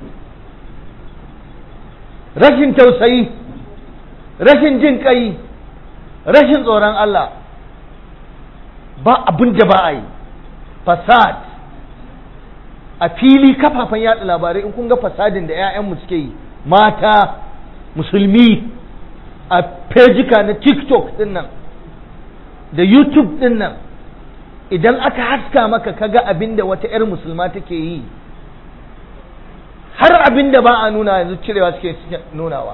Rashin tausayi, rashin jin kai, rashin tsoron Allah, ba abin da ba a yi. Fasad a fili, kafafen yaɗa labarai in kun ga fasadin da 'ya'yanmu suke yi, mata musulmi a fejika na TikTok din nan da YouTube din nan, idan aka haska maka kaga abin da wata 'yar musulma take yi, har abin da ba a nuna yanzu cirewa suke nunawa.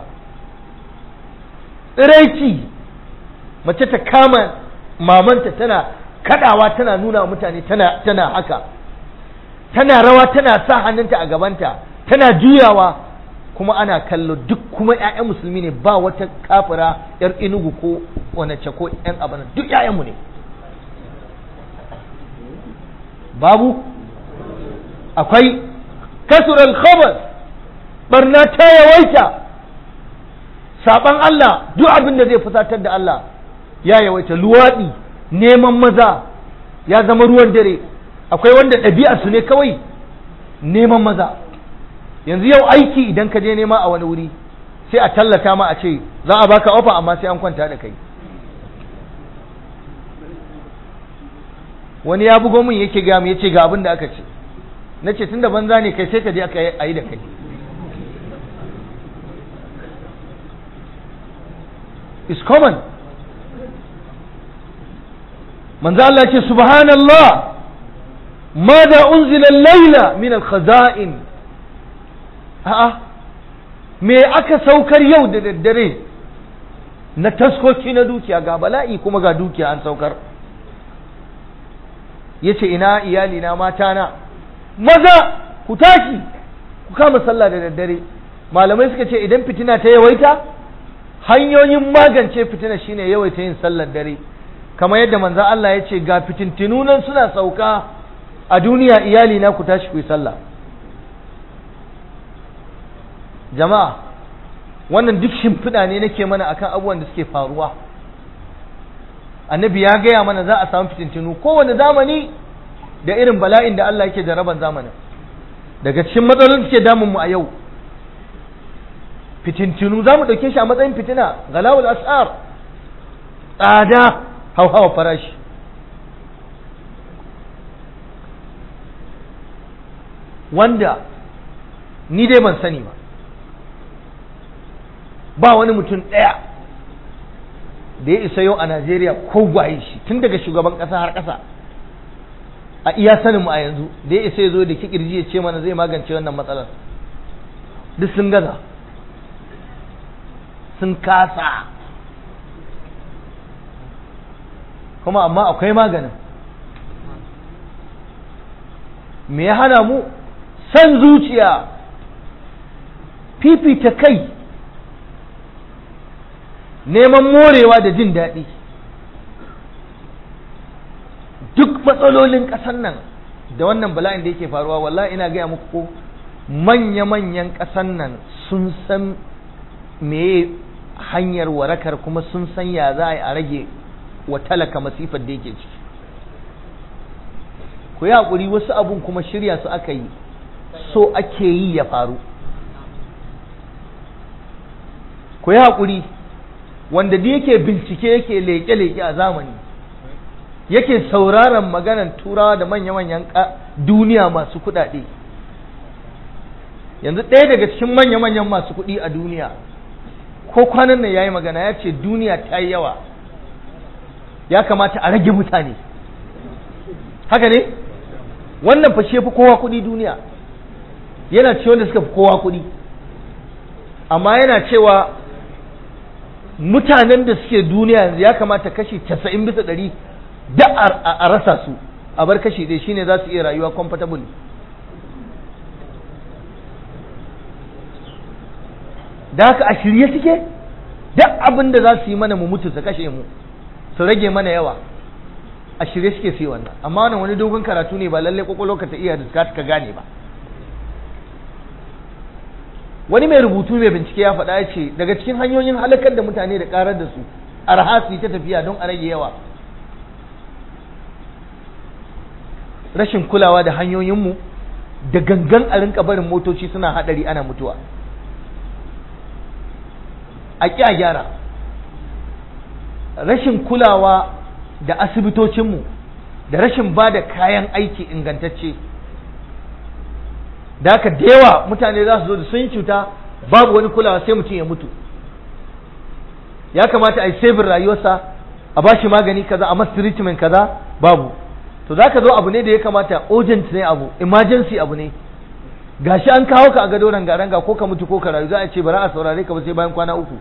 Tsiraici, mace ta kama mamanta tana kadawa tana nuna mutane tana tana haka, tana rawa tana sa hannunta a gabanta tana juyawa, kuma ana kallo. Duk kuma ƴaƴan musulmi ne, ba wata kafira yar inugu ko wani ko ƴan abana, duk ƴaƴanmu ne. Babu akwai kasural khabar, barna ta yawaita, saban Allah, duk abin da zai fusatar da Allah ya yawaita. Luwaɗi, neman maza ya zama ruwan dare. Akwai wanda ɗabi'a su ne kawai neman maza. Yanzu yau aiki idan ka je nema a wani wuri sai a tallata ma a ce za a baka ofa amma sai an kwanta da kai. Wani ya bugo min yake ga mu yace ga abin da aka ce, nace tunda banza ne kai sai ka je aka yi da kai. It's common. manzo Allah ce subhanallah ماذا أنزل الليلة من الخزائن. a'a me aka saukar yau da daddare na taskoki na dukiya, ga bala'i kuma ga dukiya an saukar. yace ina iyali na mata na, maza ku tashi ku kama sallah da daddare. Malamai suka ce idan fitina ta yawaita, hanyoyin magance fitina shine yawaita yin sallar dare, kamar yadda manzon Allah ya ce ga fitintinu nan suna sauka a duniya, iyali na ku tashi ku yi sallah. Jama'a wannan duk shimfiɗa ne nake mana akan abubuwan da suke faruwa. Annabi ya gaya mana za a samu fitintinu kowane zamani da irin bala'in da Allah yake jaraban zamanin. Daga cikin matsalolin suke damun mu a yau, fitintinu za mu ɗauke shi a matsayin fitina, galawul as'ar, tsada, hauhawa farashi. Wanda ni dai ban sani ba, ba wani mutum ɗaya da ya isa yau a Najeriya ko gwaye shi, tun daga shugaban ƙasa har ƙasa, a iya saninmu a yanzu, da ya isa ya zo da kikirji ya ce mana zai magance wannan matsalar. Duk sun gaza, sun kasa, kuma amma akwai maganin. Me ya hana mu? San zuciya, fifita kai, neman morewa da jin daɗi. Duk matsalolin ƙasar nan da wannan bala'in da yake faruwa, wallahi ina gaya muku ko manya-manyan ƙasar nan sun san meye hanyar warakar, kuma sun san ya za a rage wa talaka masifar da yake ciki. Ku yi haƙuri, wasu abun kuma shirya su aka yi, so ake yi ya faru. ku yi haƙuri, wanda da yake bincike yake leƙe-leƙe a zamani yake sauraron maganan turawa da manya-manyan duniya masu kuɗaɗe. Yanzu ɗaya daga cikin manya-manyan masu kuɗi a duniya ko kwanan nan ya yi magana, ya ce duniya ta yi yawa, ya kamata a rage mutane. Haka ne? Wannan fashe fi kowa kuɗi duniya, yana ce wanda suka fi kowa kuɗi, amma yana cewa mutanen da suke duniya yanzu ya kamata kashi casa'in bisa ɗari da a rasa su, a bar kashi ɗaya shine za su iya rayuwa comfortable. Da haka a shirye suke duk abin da za su yi mana mu mutu su kashe mu, su rage mana yawa, a shirye suke su yi wannan. Amma wannan wani dogon karatu ne, ba lallai kwakwalwa ka ta iya da ka gane ba. Wani mai rubutu mai bincike ya faɗa ya ce daga cikin hanyoyin halakar da mutane da ƙarar da su arha su yi ta tafiya don a rage yawa, rashin kulawa da hanyoyinmu, da gangan a rinka barin motoci suna haɗari ana mutuwa. A ƙi a gyara. Rashin kulawa da asibitocinmu, da rashin ba da kayan aiki ingantacce. Da haka da yawa mutane za su zo da sun yi cuta babu wani kulawa sai mutum ya mutu. Ya kamata a yi sabin rayuwarsa, a ba shi magani kaza, a masa treatment kaza, babu. To za ka zo abu ne da ya kamata urgent ne, abu emergency abu ne, gashi an kawo ka a gado ranga-ranga, ko ka mutu ko ka rayu, za a ce bara a saurare ka ba sai bayan kwana uku.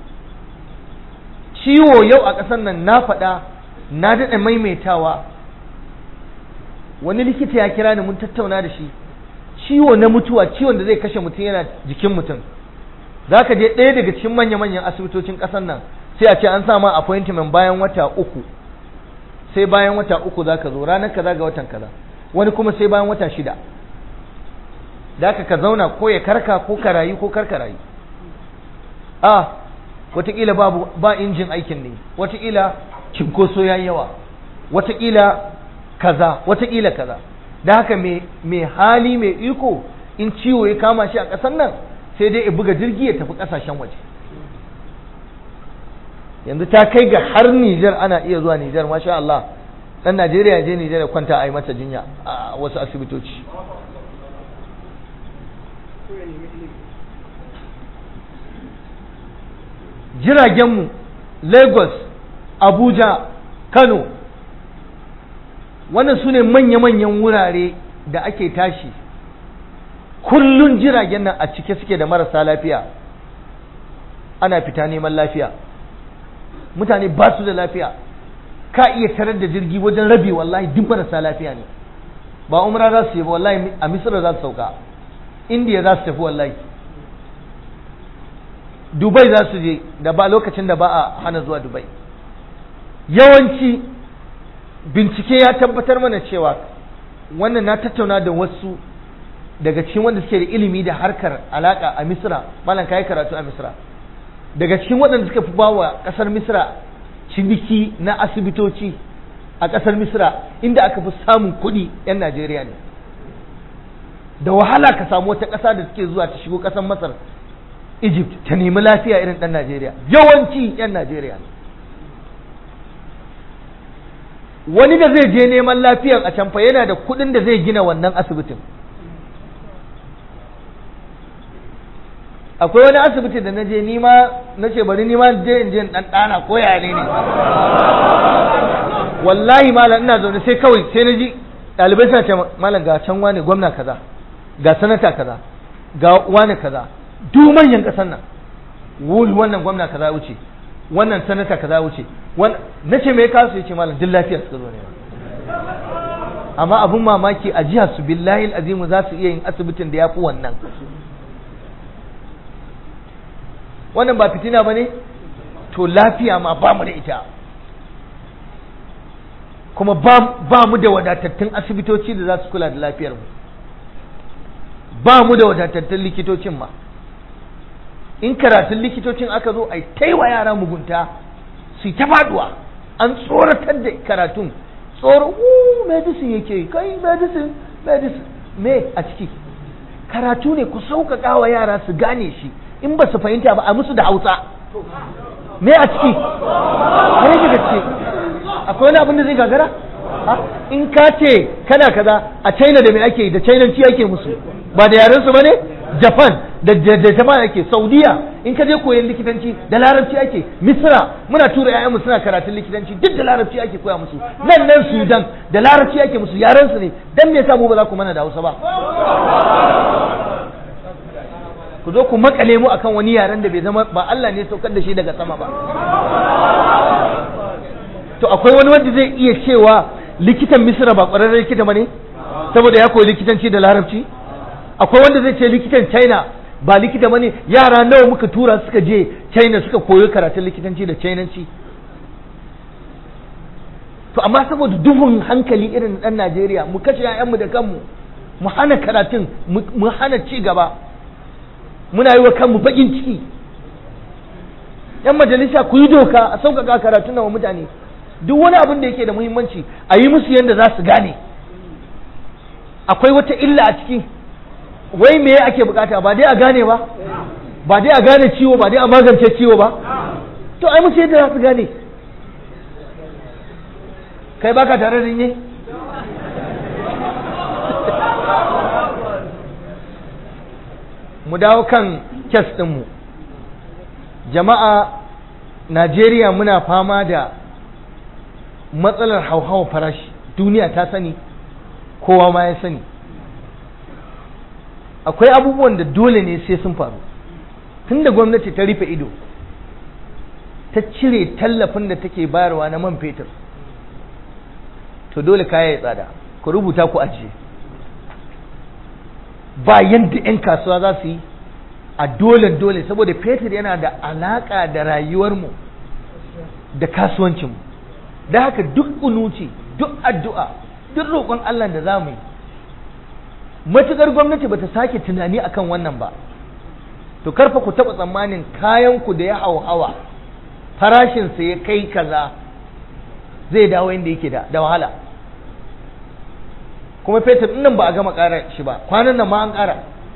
Ciwo yau a ƙasar nan na faɗa na daɗa maimaitawa, wani likita ya kira ni mun tattauna da shi. Ciwo na mutuwa, ciwon da zai kashe mutum yana jikin mutum. Za ka je ɗaya daga cikin manya-manyan asibitocin ƙasar nan sai a ce an sa ma appointment bayan wata uku, sai bayan wata uku za ka zo ranar kaza ga watan kaza, wani kuma sai bayan wata shida. Da ka ka zauna ko ya karka ko ka rayu ko karka rayu. A wataƙila babu ba injin aikin ne, wataƙila cinkoso ya yi yawa, wataƙila kaza, wataƙila kaza. Da haka mai hali mai iko in ciwo ya kama shi a ƙasar nan sai dai ya buga jirgi ya tafi ƙasashen waje. Yanzu ta kai ga har Nijar ana iya zuwa Nijar, masha Allah, ɗan Najeriya ya je Nijar ya kwanta a yi masa jinya a wasu asibitoci. Jiragenmu Lagos, Abuja, Kano, wannan su ne manya-manyan wurare da ake tashi, kullun jiragen nan a cike suke da marasa lafiya, ana fita neman lafiya, mutane ba su da lafiya, ka iya tarar da jirgi wajen rabi wallahi duk marasa lafiya ne, ba umra za su yi ba wallahi, a Misira za su sauka, Indiya za su tafi wallahi, Dubai za su je da ba lokacin da ba a hana zuwa Dubai. Yawanci bincike ya tabbatar mana cewa, wannan na tattauna da wasu daga cikin wanda suke da ilimi da harkar alaka a Misra, malam kai karatu a Misra, daga cikin waɗanda suka fi bawa ƙasar Misra ciniki na asibitoci a ƙasar Misra, inda aka fi samun kuɗi 'yan Najeriya ne. Da wahala ka samu wata ƙasa da suke zuwa ta shigo ƙasar Masar, Egypt, ta nemi lafiya irin ɗan Najeriya, yawanci 'yan Najeriya ne. Wani da zai je neman lafiyan a can fa yana da kuɗin da zai gina wannan asibitin. Akwai wani asibiti da na je nima na ce bari nima je in je in dan dana ko ya ne ne. Wallahi malam ina zaune sai kawai sai na ji ɗalibai suna ce malam ga can wani gwamna kaza, ga sanata kaza, ga wani kaza, duk manyan ƙasar nan. Wul wannan gwamna kaza wuce, wannan sanata kaza wuce, na ce me kasu ya ce malam duk lafiya suka zo ne. Amma abun mamaki a jihar su billahi azimu za su iya yin asibitin da ya fi wannan. Wannan ba fitina ba ne? To lafiya ma ba mu da ita, kuma ba mu da wadatattun asibitoci da za su kula da lafiyar mu, ba mu da wadatattun likitocin ma. In karatun likitocin aka zo ai taiwa yara mugunta su ta faduwa, an tsoratar da karatun, tsoro uh medicine yake kai medicine medicine me a ciki. Karatu ne ku sauƙaƙa wa yara su gane shi, in ba su fahimta ba a musu da Hausa me a ciki kare daga ce akwai wani abin da zai gagara in ka ce kana kaza a China da me ake da Chinanci ake musu ba da yaren su bane Japan da da Japan ake Saudiya in ka je koyon likitanci da larabci ake Misra muna tura ƴaƴanmu suna karatun likitanci duk da larabci ake koya musu nan nan Sudan da larabci ake musu yaren su ne dan me yasa mu ba za ku mana da Hausa ba ku zo ku makale mu akan wani yaren da bai zama ba Allah ne saukar da shi daga sama ba to akwai wani wanda zai iya cewa likitan Misra ba ƙwararren likita bane saboda ya koyi likitanci da larabci akwai wanda zai ce likitan China ba likita bane yara nawa muka tura suka je China suka koyi karatun likitanci da Chinanci to amma saboda duhun hankali irin dan Najeriya mu kashe ƴaƴanmu da kanmu mu hana karatun mu hana ci gaba muna yi wa kanmu bakin ciki yan majalisa ku yi doka a sauƙaƙa karatun wa mutane duk wani abin da yake da muhimmanci a yi musu yadda za su gane akwai wata illa a ciki wai me ake bukata ba dai a gane ba ba dai a gane ciwo ba dai a magance ciwo ba to ai musu yadda za su gane kai baka tare da ni mu dawo kan kes ɗinmu jama'a Najeriya muna fama da matsalar hauhawar farashi duniya ta sani kowa ma ya sani akwai abubuwan da dole ne sai sun faru tunda gwamnati ta rufe ido ta cire tallafin da take bayarwa na man fetur to dole kaya ya tsada ku rubuta ku ajiye ba yadda 'yan kasuwa za su yi a dole dole saboda fetur yana da alaka da rayuwarmu da kasuwancinmu da haka duk kunuci duk addu'a duk roƙon Allah da za mu yi matuƙar gwamnati ba ta sake tunani akan wannan ba to karfa ku taɓa tsammanin kayanku da ya hauhawa farashinsa ya kai kaza zai dawo inda yake da da wahala kuma fetur ɗin nan ba a gama ƙara shi ba kwanan nan ma an ƙara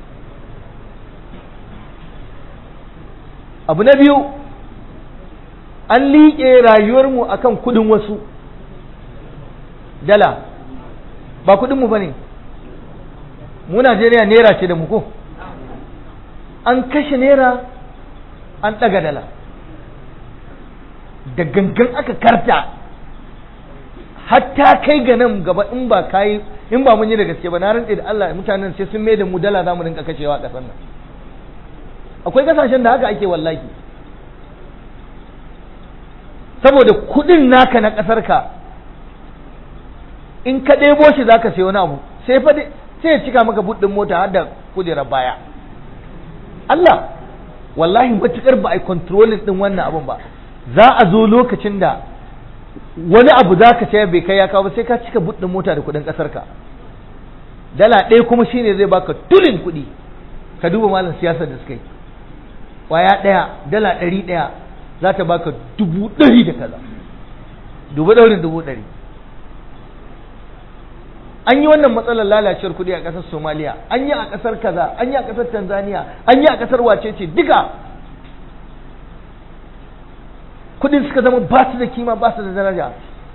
abu na biyu an liƙe rayuwarmu akan kudin wasu dala ba kudinmu ba ne mu Najeriya naira ce da mu ko an kashe naira an ɗaga dala da gangan aka karta hatta kai ga nan gaba in ba kai in ba mun yi da gaske ba na rantse da Allah mutanen sai sun mai da mu dala zamu rinka kashewa a ƙasar nan akwai kasashen da haka ake wallahi saboda kudin naka na ƙasar ka in ka ɗebo shi zaka sayi wani abu sai fa sai ya cika maka buɗin mota har da kujerar baya Allah wallahi matukar ba a yi controlling din wannan abun ba za a zo lokacin da wani abu za ka sayar bai kai ya kawo ba sai ka cika buɗin mota da kuɗin ƙasar ka dala ɗaya kuma shine zai baka tulin kuɗi ka duba malam siyasar da suka yi kwaya ɗaya dala ɗari ɗaya za ta baka dubu ɗari da kaza dubu ɗaurin dubu ɗari an yi wannan matsalar lalacewar kuɗi a ƙasar Somaliya an yi a ƙasar kaza an yi a ƙasar Tanzania an yi a ƙasar wacece duka kuɗin suka zama ba su da kima ba su da daraja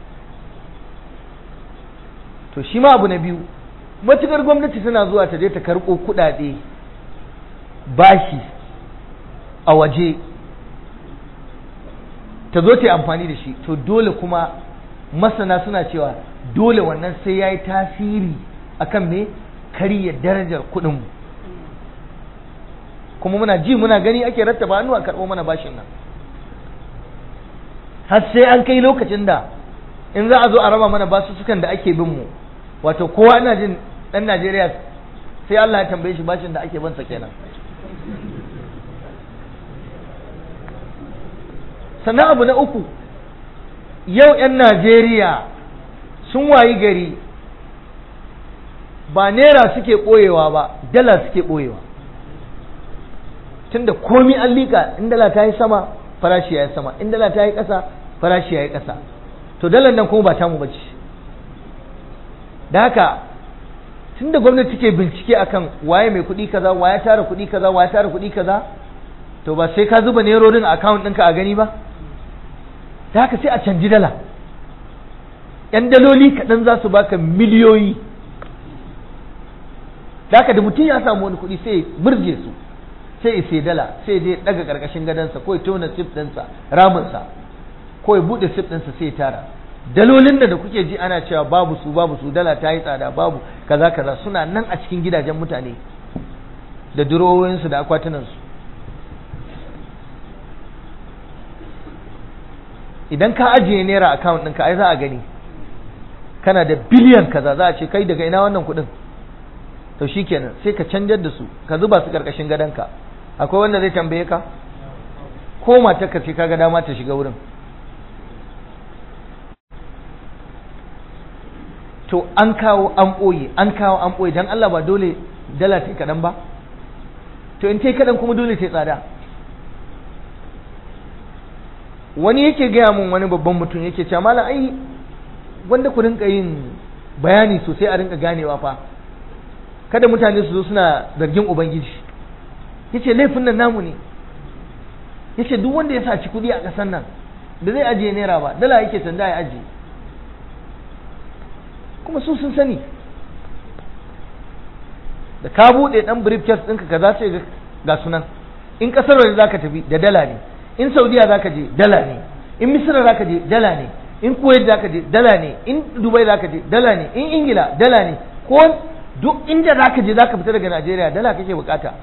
to shi ma abu na biyu matukar gwamnati tana zuwa ta je ta karɓo kuɗaɗe bashi a waje ta zo ta yi amfani da shi to dole kuma masana suna cewa dole wannan sai ya yi tasiri akan me karya darajar kuɗinmu kuma muna ji muna gani ake rattaba hannu a karɓo mana bashin nan har sai an kai lokacin da in za a zo a raba mana basussukan da ake bin mu wato kowa ina jin ɗan Najeriya sai Allah ya tambaye shi bashin da ake bansa kenan sannan abu na uku yau 'yan Najeriya sun wayi gari ba naira suke ɓoyewa ba dala suke ɓoyewa tunda komi an liƙa in dala ta yi sama farashi ya yi sama in dala ta yi ƙasa farashi ya yi ƙasa to dalar nan kuma ba tamu ba ce da haka tunda gwamnati ke bincike akan waye mai kuɗi kaza waye tara kuɗi kaza waye tara kuɗi kaza to ba sai ka zuba nerorin a account ɗinka a gani ba, da haka sai a canji dala. ‘Yan daloli kaɗan za su baka miliyoyi, da haka da mutum ya samu wani kuɗi sai murje su, sai ya sai dala, sai je daga ƙarƙashin gadonsa ko ya tona sif ɗinsa raminsa ko ya buɗe sif ɗinsa sai ya tara. Dalolin da da kuke ji ana cewa babu su babu su, dala ta yi tsada babu kaza kaza, suna nan a cikin gidajen mutane da durowoyinsu da akwatunansu. Idan ka ajiye naira account ɗinka ai za a gani kana da biliyan kaza, za a ce kai daga ina wannan kuɗin, to shikenan sai ka canjar da su ka zuba su ƙarƙashin gadonka. Akwai wanda zai tambaye ka, ko matarka ce kaga dama ta shiga wurin. To an kawo an ɓoye, an kawo an ɓoye, don Allah ba dole dala ta yi kaɗan ba? To in ta yi kaɗan kuma dole ta yi tsada. Wani yake gaya mun, wani babban mutum yake cewa malam ai wanda ku rinka yin bayani sosai a rinka ganewa fa, kada mutane su zo suna zargin ubangiji. Yace laifin nan namu ne, yace duk wanda ya saci kuɗi a ƙasar nan da zai ajiye naira ba, dala yake canja ya ajiye, kuma su sun sani. Da ka buɗe ɗan briefcase ɗinka kaza sai ga sunan, in ƙasar waje za ka tafi da dala ne, in Saudiya za ka je dala ne, in Misira za ka je dala ne, in Kuwait za ka je dala ne, in Dubai za ka je dala ne, in Ingila dala ne, ko duk inda za ka je za ka fita daga Najeriya dala kake bukata.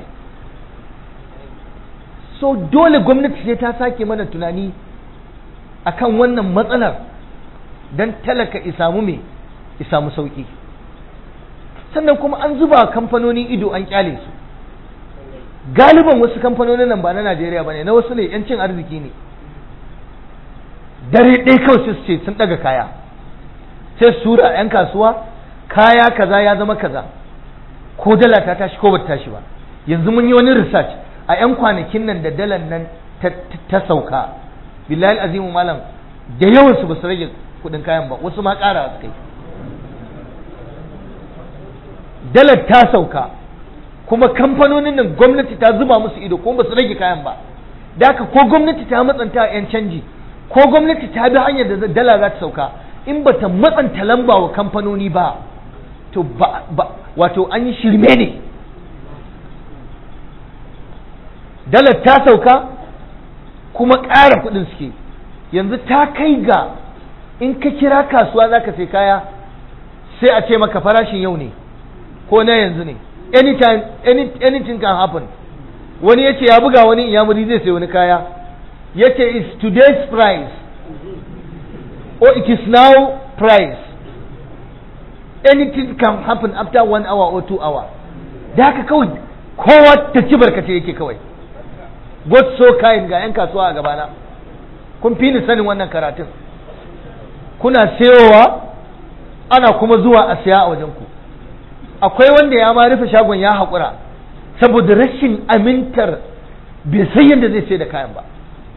So dole gwamnati sai ta sake mana tunani akan wannan matsalar don talaka isamu me isamu sauki. Sannan kuma an zuba kamfanonin ido an kyale su. Galiban wasu kamfanonin nan ba na Najeriya bane, na wasu ne yan cin arziki ne. Dare ɗaya kawai su ce sun ɗaga kaya, sai su tura yan kasuwa kaya kaza ya zama kaza, ko dala ta tashi ko bata tashi ba. Yanzu mun yi wani research a yan kwanakin nan da dalan nan ta sauka, billahi azimu malam, da yawan su ba su rage kuɗin kayan ba, wasu ma ƙara su kai. Dalar ta sauka, kuma kamfanonin nan gwamnati ta zuba musu ido kuma ba su rage kayan ba. Da haka ko gwamnati ta matsanta yan canji, ko gwamnati ta bi hanyar da dala za ta sauka, in ba ta matsanta lamba wa kamfanoni ba, to ba, ba wato an yi shirme ne. Dalar ta sauka kuma ƙara kuɗin suke. Yanzu ta kai ga in ka kira kasuwa za ka sai kaya sai a ce maka farashin yau ne ko na yanzu ne, anytime any, anything can happen. Wani ya ce ya buga wani iyamuri zai sai wani kaya, ya ce is today's price or it is now price, anything can happen after one hour or two hour. Da haka kawai kowa ta ci barkace yake kawai. God so kind, ga 'yan kasuwa a gabana, kun fi ni sanin wannan karatun. Kuna sayowa ana kuma zuwa a siya a wajenku. Akwai wanda ya ma rufe shagon ya haƙura saboda rashin amintar bai san yadda zai sai da kayan ba.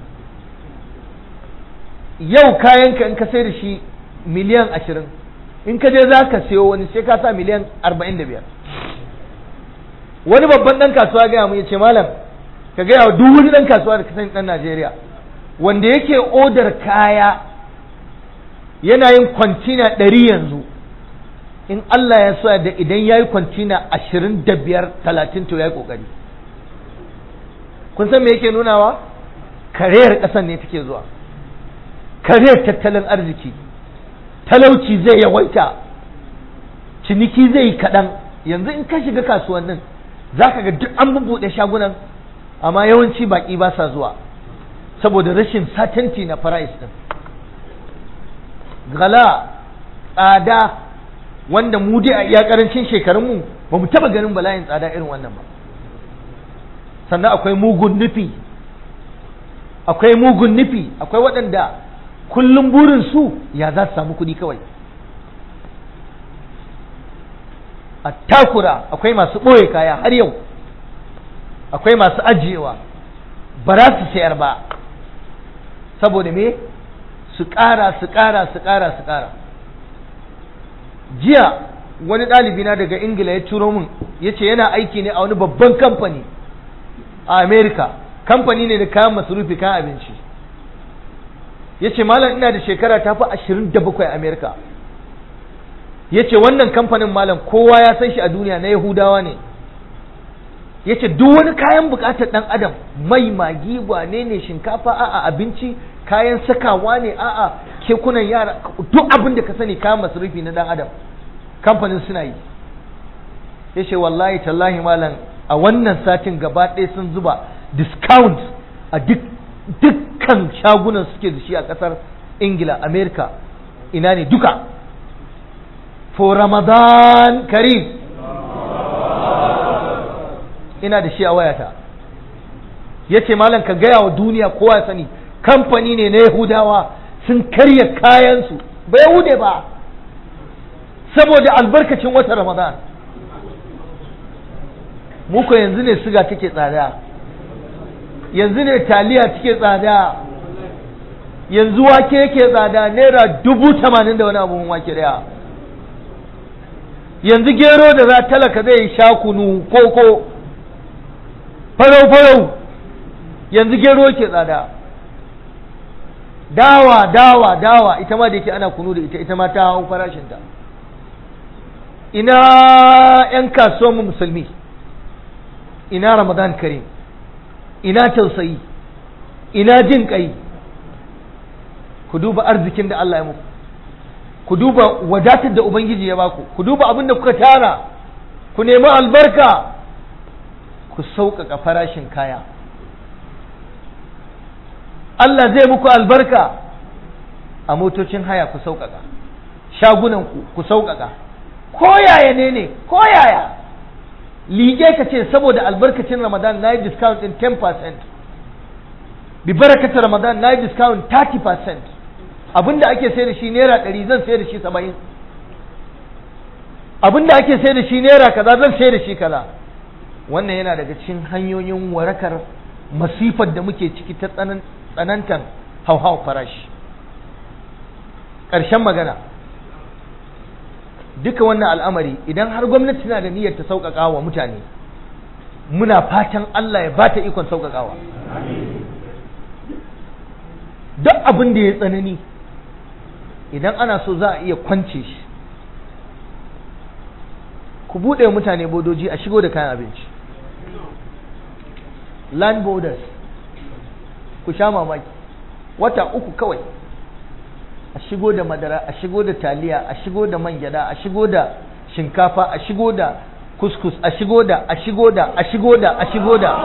Yau kayanka in ka sai da shi miliyan ashirin, in ka je za ka sayo wani sai ka sa miliyan arba'in da biyar. Wani babban ɗan kasuwa gaya mu ya ce malam ka gaya wa duk wani ɗan kasuwa da ka sani ɗan Najeriya wanda yake odar kaya yana yin kwantina ɗari yanzu, in Allah ya so da idan ya yi kwantina ashirin da biyar talatin to ya yi ƙoƙari. Kun san me yake nunawa? Kariyar ƙasan ne take zuwa, kariyar tattalin arziki, talauci zai yawaita, ciniki zai yi kaɗan. Yanzu in ka shiga kasuwannin za ka ga duk an bubuɗe shagunan, amma yawanci baƙi ba sa zuwa saboda rashin certainty na price ɗin. Gala, tsada, wanda mu dai a iya karancin shekarunmu ba mu taba ganin bala'in tsada irin wannan ba. Sannan akwai mugun nufi, akwai mugun nufi, akwai waɗanda kullum burin su ya za su samu kuɗi kawai. A takura akwai masu ɓoye kaya har yau, akwai masu ajiyewa ba za su sayar ba, saboda me? Su ƙara su ƙara su ƙara su ƙara. Jiya wani ɗalibina daga Ingila ya turo min ya ce yana aiki ne a wani babban kamfani a Amerika, kamfani ne da kayan masarufi kayan abinci. Ya ce malam ina da shekara ta fi ashirin da bakwai a Amerika. Ya ce wannan kamfanin malam kowa ya san shi a duniya na Yahudawa ne. Ya ce duk wani kayan bukatar ɗan adam, mai, magi, wane ne, shinkafa, a'a abinci, kayan sakawa ne, a'a kekunan yara, duk abin da ka sani kayan masarufi na ɗan adam kamfanin suna yi. Ya ce wallahi tallahi malam a wannan satin gaba ɗaya sun zuba discount a duk dukkan shagunan suke da shi a ƙasar Ingila, Amerika, ina ne duka for Ramadan Karim. Ina da shi a wayata. Ya ce malam ka gaya wa duniya kowa ya sani kamfani ne na Yahudawa sun karya kayansu ba Yahude ba saboda albarkacin wata Ramadan. Muku yanzu ne siga take tsada, yanzu ne taliya take tsada, yanzu wake yake tsada naira dubu tamanin da wani abu wake daya. Yanzu gero da za talaka zai sha kunu koko farau-farau yanzu gero yake tsada. Dawa dawa dawa ita ma da yake ana kunu da ita ita ma ta hau farashinta. Ina 'yan kasuwan musulmi, ina Ramadan Karim, ina tausayi, ina jin kai. Ku duba arzikin da Allah ya muku, ku duba wadatar da Ubangiji ya baku, ku duba abin da kuka tara, ku nemi albarka, ku sauƙaƙa farashin kaya. Allah zai muku albarka a motocin haya, ku sauƙaƙa, shagunanku ku sauƙaƙa, ko yaya ne ne, ko yaya. Lige ka ce saboda albarkacin Ramadan na yi discount in ten percent, bi barakata Ramadan na yi discount thirty percent. Abinda ake sai da shi naira ɗari zan sai da shi saba'in, abinda ake sai da shi naira kaza zan sai da shi kaza. Wannan yana daga cikin hanyoyin warakar masifar da muke ciki ta tsanantan hauhawar farashi. Ƙarshen magana, duka wannan al'amari idan har gwamnati na da niyyar ta sauƙaƙa wa mutane, muna fatan Allah ya bata ikon sauƙaƙawa. Duk abin da ya tsanani idan ana so za a iya kwance shi, ku buɗe mutane bodoji a shigo da kayan abinci, land borders, ku sha mamaki wata uku kawai a shigo da madara, a shigo da taliya, a shigo da man gyada, a shigo da shinkafa, a shigo da kuskus, a shigo da a shigo da a shigo da a shigo da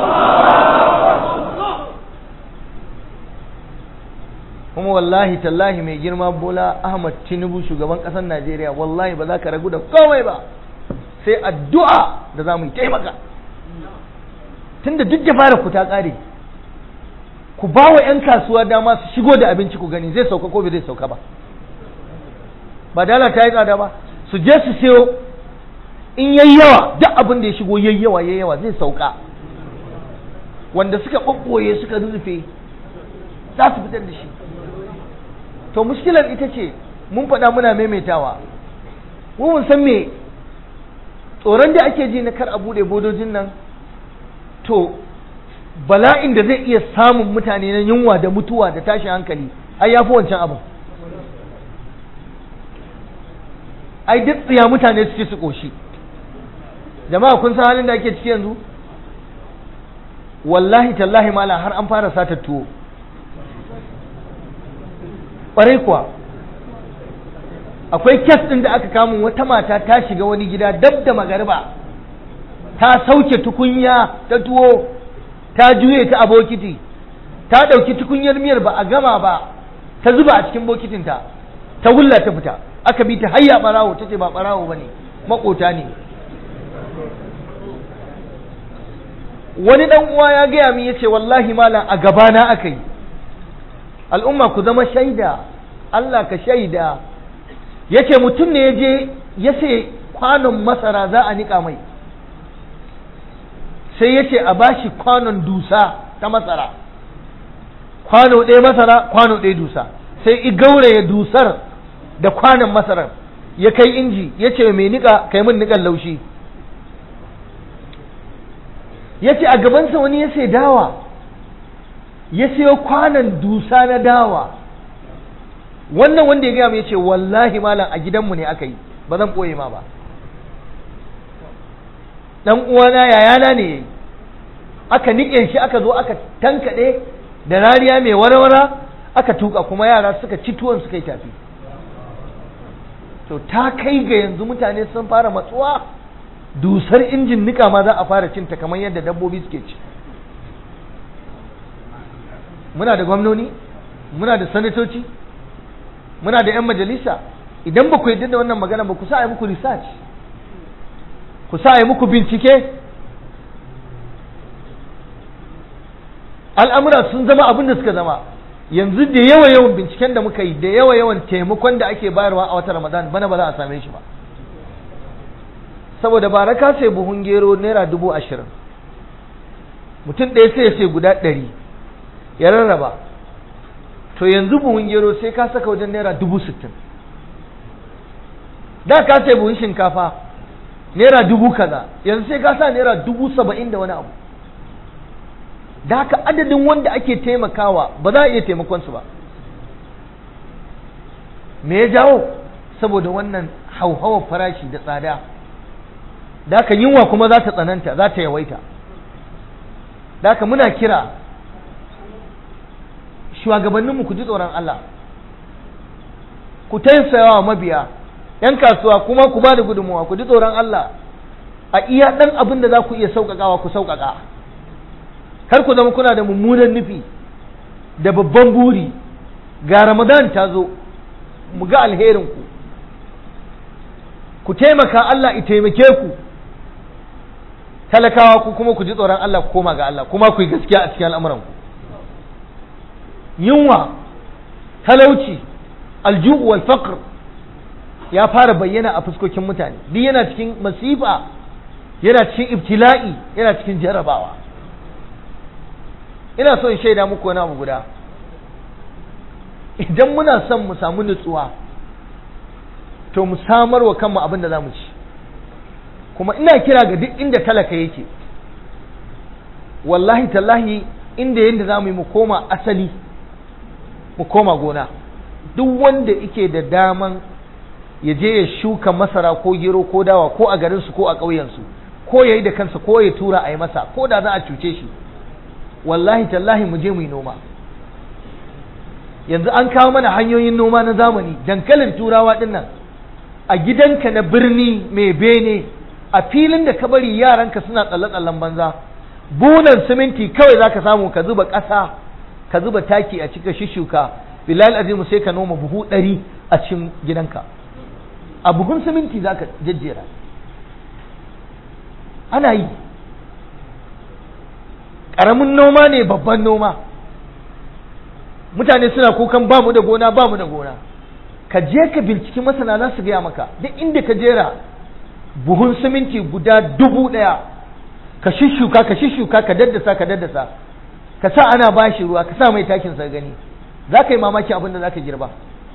kuma wallahi tallahi mai girma Bola Ahmad Tinubu shugaban ƙasar Najeriya, wallahi ba za ka ragu da komai ba sai addu'a da za mu yi taimaka. Tunda duk dabarar ku ta ƙare, ku ba wa 'yan kasuwa dama su shigo da abinci ku gani zai sauka ko bai zai sauka ba. Ba dala ta yi tsada ba, su je su sayo, in yayi yawa duk abin da ya shigo yayi yawa yayi yawa zai sauka. Wanda suka ɓoɓɓoye suka rufe za su fitar da shi. To mushkilar ita ce mun faɗa muna maimaitawa, mu mun san me tsoron da ake ji na kar a buɗe bodojin nan, to bala'in da zai iya samun mutane na yunwa da mutuwa da tashin hankali ai ya fi wancan abin. Ai duk tsiya mutane su ci su ƙoshi. Jama'a kun san halin da ake ciki yanzu? Wallahi tallahi mala har an fara satar tuwo. Ƙwarai kuwa, akwai kes ɗin da aka kamun wata mata ta shiga wani gida dab da magariba, ta sauke tukunya ta tuwo, ta juye ta a bokiti, ta ɗauki tukunyar miyar ba a gama ba, ta zuba a cikin bokitinta, ta wulla ta fita, aka bi ta hayya ɓarawo, ta ce ba ɓarawo ba ne, maƙota ne. Wani ɗan uwa ya gaya min ya ce wallahi malam a gabana aka yi. Al'umma ku zama shaida, Allah ka shaida. Ya ce mutum ne ya je ya sai kwanon masara za a niƙa mai, sai ya ce a bashi kwanon dusa ta masara, kwano ɗaya masara kwano ɗaya dusa, sai i gauraya dusar da kwanon masarar ya kai inji, ya ce mai niƙa kai min niƙan laushi. Ya ce a gabansa wani ya sai dawa ya siyo kwanan dusa na dawa. Wannan wanda ya gaya mu ya ce wallahi malam a gidanmu ne aka yi, ba zan ɓoye ma ba. Dan uwana yayana ne yayi, aka niƙe shi aka zo aka tankaɗe da rariya mai warwara aka tuka, kuma yara suka ci tuwon suka yi tafi. To ta kai ga yanzu mutane sun fara matsuwa, dusar injin nika ma za a fara cinta kamar yadda dabbobi suke ci. Muna da gwamnoni, muna da sanatoci, muna da 'yan majalisa. Idan ba ku yarda da wannan magana ba, ku sa a yi muku research, ku sa a yi muku bincike. Al'amura sun zama abin da suka zama. Yanzu da yawa yawan binciken da muka yi, da yawa yawan taimakon da ake bayarwa a watan Ramadan bana ba za a same shi ba. Saboda bara ka sai buhun gero naira dubu ashirin, mutum ɗaya sai ya sai guda ɗari ya rarraba. To yanzu buhun gero sai ka saka wajen naira dubu sittin. Da ka sai buhun shinkafa naira dubu kaza, yanzu sai ka sa naira dubu saba'in da wani abu. Da haka adadin wanda ake taimakawa ba za a iya taimakonsu ba. Me ya jawo? Saboda wannan hauhawar farashi da tsada. Da haka yunwa kuma za ta tsananta, za ta yawaita. Da haka muna kira shugabanninmu ku ji tsoron Allah, ku taisayawa mabiya, ‘yan kasuwa kuma ku ba da gudunmuwa, ku ji tsoron Allah, a iya ɗan abin da za ku iya sauƙaƙawa ku sauƙaƙa. Kar ku zama kuna da mummunan nufi da babban buri, ga Ramadan ta zo, mu ga alherinku, ku taimaka Allah i taimake ku, talakawa ku kuma ku ji tsoron Allah ku koma ga Allah, kuma ku yi gaskiya a cikin al'amuranku. Yunwa, talauci, alju'u wal faqr ya fara bayyana a fuskokin mutane, duk yana cikin masifa, yana cikin ibtila'i, yana cikin jarabawa. Ina so in shaida muku wani abu guda, idan muna son mu samu nutsuwa to mu samar wa kanmu abin da za mu ci. Kuma ina kira ga duk inda talaka yake, wallahi tallahi inda yadda za mu yi mu koma asali, mu koma gona. Duk wanda yake da daman ya je ya shuka masara ko gero ko dawa ko a garinsu ko a ƙauyensu, ko ya yi da kansa ko ya tura a yi masa, ko da za a cuce shi, wallahi tallahi mu je mu yi noma. Yanzu an kawo mana hanyoyin noma na zamani, dankalin turawa din nan a gidanka na birni mai bene, a filin da ka bari yaranka suna tsalle-tsallen banza, bunan siminti kawai za ka samu, ka zuba ƙasa, ka zuba taki a cika shishuka, bilal azimu sai ka noma buhu ɗari a cikin gidanka. A buhun siminti za ka jejjera. Ana yi. Ƙaramin noma ne babban noma. Mutane suna kukan ba mu da gona, ba mu da gona. Ka je ka binciki masana za su gaya maka, duk inda ka jera buhun siminti guda dubu ɗaya, ka shishuka, ka shishuka, ka daddasa, ka daddasa, ka sa ana bashi ruwa, ka sa mai takin sa gani, za ka yi mamaki abin da za ka girba.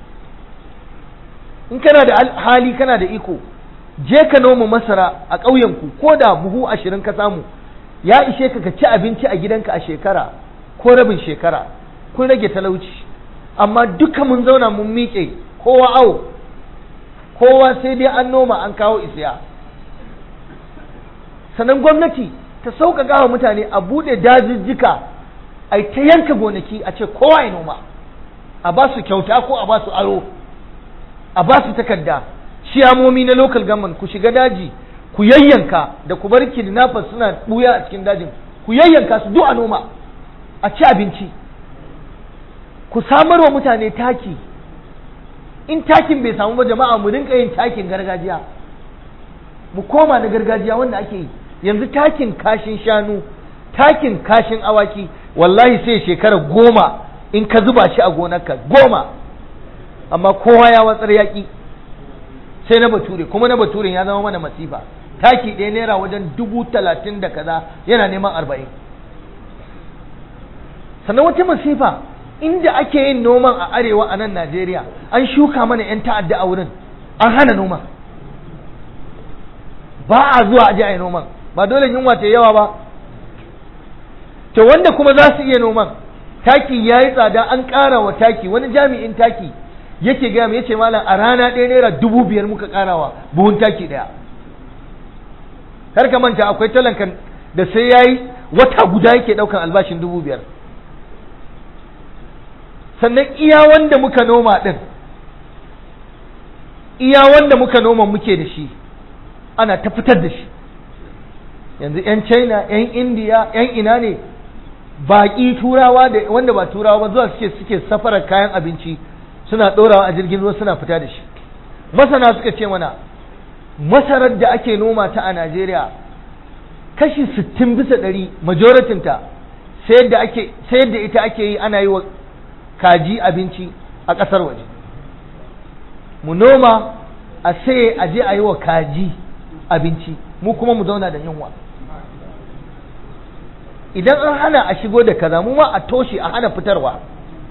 In kana da hali, kana da iko, je ka noma masara a ƙauyenku, ko da buhu ashirin ka samu, ya ishe ka ka ci abinci a gidanka a shekara ko rabin shekara, kun rage talauci. Amma duka mun zauna mun miƙe, kowa awo, kowa sai dai an noma an kawo isiya. Sannan gwamnati ta sauƙaƙa wa mutane a buɗe dazuzzuka, a ta yanka gonaki, a ce kowa ya noma, a ba su kyauta ko a ba su aro, a ba su takarda. Ciyamomi na local government ku shiga daji, ku yayyanka, da ku bar kidnappers suna buya a cikin dajin, ku yayyanka su duk a noma, a ci abinci. Ku samar wa mutane taki. In takin bai samu ba jama'a, mu rinka yin takin gargajiya, mu koma na gargajiya wanda ake yi. Yanzu takin kashin shanu, takin kashin awaki, wallahi sai shekara goma in ka zuba shi a gonarka, goma, amma kowa ya watsar yaƙi, sai na bature, kuma na baturen ya zama mana masifa. Taki ɗaya naira wajen dubu talatin da kaza, yana neman arba'in. Sannan wata masifa, inda ake yin noman a arewa a nan Najeriya, an shuka mana 'yan ta'adda a wurin, an hana noma. Ba a zuwa aje a yi noman, ba dole yunwa ta yawa ba. To wanda kuma za su iya noman, taki ya yi tsada an ƙara wa taki. Wani jami'in taki yake gaya ya ce malam a rana ɗaya naira dubu biyar muka ƙarawa buhun taki ɗaya. Kar ka manta akwai talankan da sai ya yi wata guda yake ɗaukan albashin dubu biyar. Sannan iya wanda muka noma ɗin, iya wanda muka noma muke da shi ana ta fitar da shi. Yanzu 'yan China, 'yan India, 'yan ina ne baƙi turawa da wanda ba turawa ba zuwa suke suke safarar kayan abinci suna ɗorawa a jirgin ruwa suna fita da shi. Masana suka ce mana masarar da ake noma ta a Najeriya kashi sittin bisa ɗari majoritinta sayar da ake sayar da ita ake yi, ana yi wa kaji abinci a ƙasar waje. Mu noma a saye a je a yi wa kaji abinci, mu kuma mu zauna da yunwa. Idan an hana a shigo da kaza, mu ma a toshe a hana fitarwa.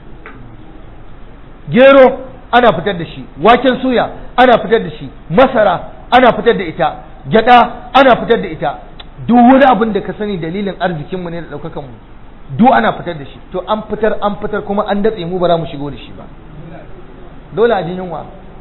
Gero ana fitar da shi, waken suya ana fitar da shi, masara ana fitar da ita, gyada ana fitar da ita. Duk wani abin da ka sani dalilin arzikinmu ne da ɗaukakan mu, duk ana fitar da shi. To an fitar an fitar kuma an datse mu ba za mu shigo da shi ba. Dole a ji yunwa.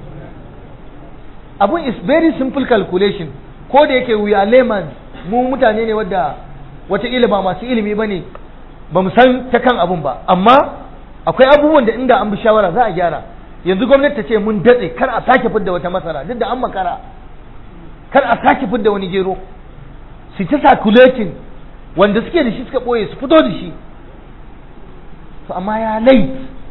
Abun is very simple calculation. Ko da yake we are layman, mu mutane ne wadda wataƙila ba masu ilimi ba ne, ba mu san ta kan abun ba, amma akwai abubuwan da inda an bi shawara za a gyara. Yanzu gwamnati ta ce mun datse, kar a sake fidda wata masara, duk da an makara, kar a sake fidda wani gero, su ta circulating wanda suke da shi suka ɓoye su fito da shi. To amma ya lai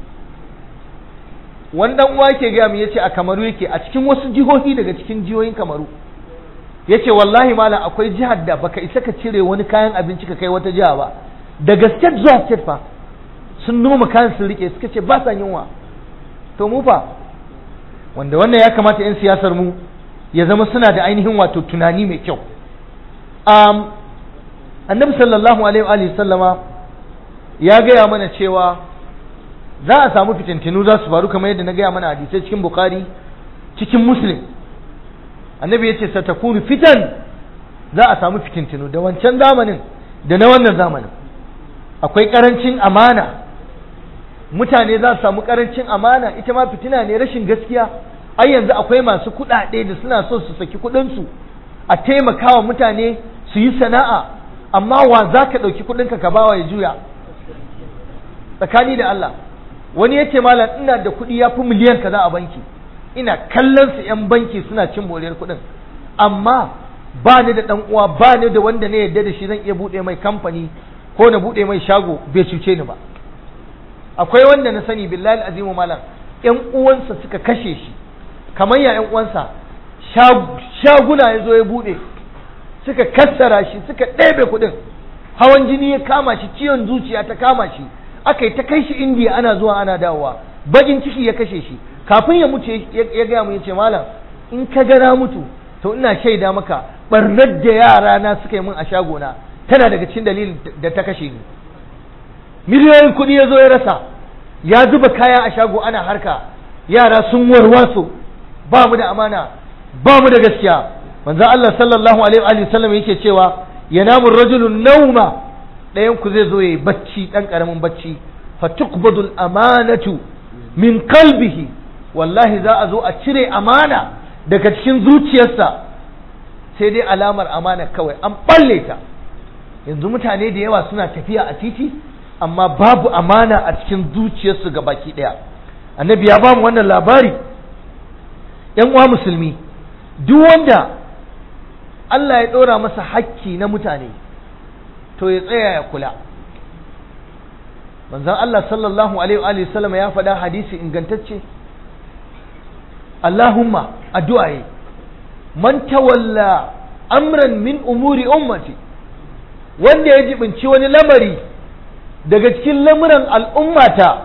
wani dan uwa ke gaya mu yace a Kamaru yake, a cikin wasu jihohi daga cikin jihohin Kamaru, yace wallahi malam akwai jihar da baka isa ka cire wani kayan abinci ka kai wata jiha ba, daga state zuwa state fa sun noma kayan sun rike, suka ce ba sa yunwa. To mu fa wanda wannan ya kamata yan siyasar mu ya zama suna da ainihin wato tunani mai kyau. um, annabi sallallahu alaihi wa sallama ya gaya mana cewa za a samu fitintinu za su faru kamar yadda na gaya mana hadisai cikin Bukhari, cikin Muslim. Annabi yace satakunu fitan, za a samu fitintinu da wancan zamanin da na wannan zamanin. Akwai karancin amana, mutane za su samu karancin amana, ita ma fitina ne rashin gaskiya. Ai yanzu akwai masu kuɗaɗe da suna so su saki kuɗinsu a taimakawa mutane su yi sana'a, amma wa za ka ɗauki kuɗinka ka bawa ya juya? Tsakani da Allah, wani yace malam ina da kuɗi ya fi miliyan kaza a banki, ina kallon su yan banki suna cin moriyar kuɗin, amma ba ni da ɗan uwa, ba ni da wanda ne yadda da shi zan iya buɗe mai kamfani ko na buɗe mai shago bai cuce ni ba. Akwai wanda na sani billahi azimu malam, yan uwansa suka kashe shi, kamar ya yan uwansa shaguna ya zo ya buɗe, suka kassara shi, suka ɗebe kuɗin, hawan jini ya kama shi, ciwon zuciya ta kama shi, aka yi ta kai shi Indiya ana zuwa ana dawowa, bagin ciki ya kashe shi. Kafin ya mutu ya gaya mu ya ce malam in ka ga na mutu to ina shaida maka barnar da yara na suka yi min a shagona tana daga cikin dalilin da ta kashe ni. Miliyoyin kuɗi ya zo ya rasa, ya zuba kaya a shago ana harka, yara sun warwaso, ba mu da amana, ba mu da gaskiya. Manzon Allah sallallahu alaihi wa sallam yake cewa yanamu rajulun nauma, ɗayan ku zai zo yayi bacci, ɗan ƙaramin bacci, fa tuqbadul amanatu min qalbihi, wallahi za a zo a cire amana daga cikin zuciyarsa, sai dai alamar amana kawai an balle ta. Yanzu mutane da yawa suna tafiya a titi amma babu amana a cikin zuciyarsu ga baki ɗaya. Annabi ya bamu wannan labari. ‘Yan uwa musulmi, duk wanda Allah ya ɗora masa hakki na mutane to ya tsaya ya kula. Manzon Allah sallallahu alaihi wa sallam ya faɗa hadisi ingantacce, Allahumma addu'a yi, man tawalla amran min umuri ummati, wanda ya jibinci wani lamari daga cikin lamuran al'ummata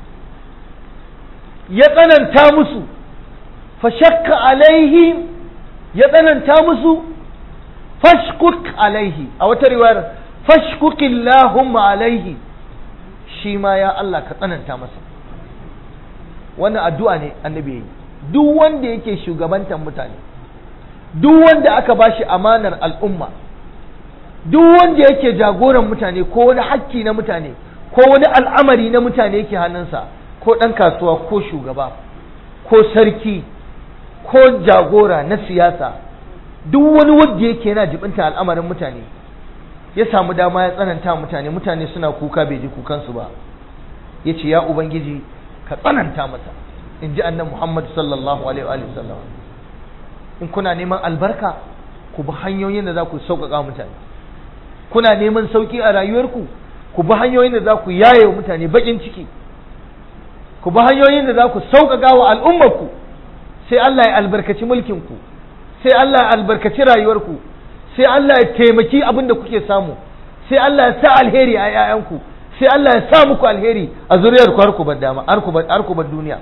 ya tsananta musu, fa shakka alaihi, ya tsananta musu, fashkuk alaihi, a wata riwayar fashkukillahumma alaihi, shi ma ya Allah ka tsananta masa. Wannan addu'a ne annabi yayi. Duk wanda yake shugabantar mutane, duk wanda aka bashi amanar al'umma, duk wanda yake jagoran mutane ko wani hakki na mutane ko wani al'amari na mutane yake hannunsa, ko ɗan kasuwa ko shugaba ko sarki ko jagora na siyasa, duk wani wanda yake yana jibinta al'amarin mutane ya samu dama ya tsananta mutane, mutane suna kuka bai ji kukansu ba, ya ce ya Ubangiji ka tsananta masa, in ji annan Muhammad sallallahu alaihi wa sallam. In kuna neman albarka ku bi hanyoyin da za ku sauƙaƙa mutane, kuna neman sauƙi a rayuwarku ku bi hanyoyin da za ku yaye wa mutane baƙin ciki, ku bi hanyoyin da za ku sauƙaƙa wa al'ummarku, sai Allah ya albarkaci mulkinku, sai Allah ya albarkaci rayuwarku, sai Allah ya taimaki abin da kuke samu, sai Allah ya sa alheri a 'ya'yanku, sai Allah ya sa muku alheri a zuriyarku har ku bar dama har ku bar duniya.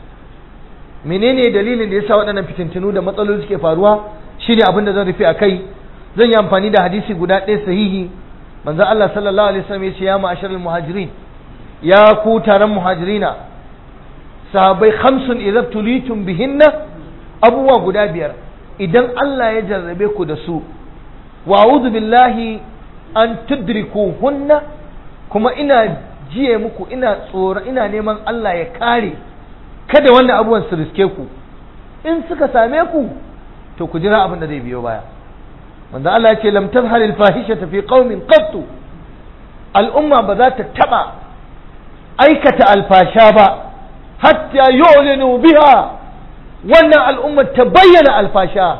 Menene dalilin da yasa waɗannan fitintunu da matsaloli suke faruwa? Shine abin da zan rufe a kai. Zan yi amfani da hadisi guda ɗaya sahihi. Manzon Allah sallallahu alaihi wasallam ya ce ya ma'asharal muhajirin, ya ku taron muhajirina, sahabbai khamsun idza tulitum bihinna, abubuwa guda biyar idan Allah ya jarrabe ku da su, wa a'udhu billahi an tudrikuhunna, kuma ina jiye muku, ina tsoro, ina neman Allah ya kare kada wannan abubuwan su riske ku. In suka same ku to ku jira abin da zai biyo baya. Wanda Allah ya ce lam tazhar al fahishata fi qaumin qattu, al'umma ba za ta taba aikata alfasha ba hatta yu'linu biha, wannan al'umma ta bayyana alfasha.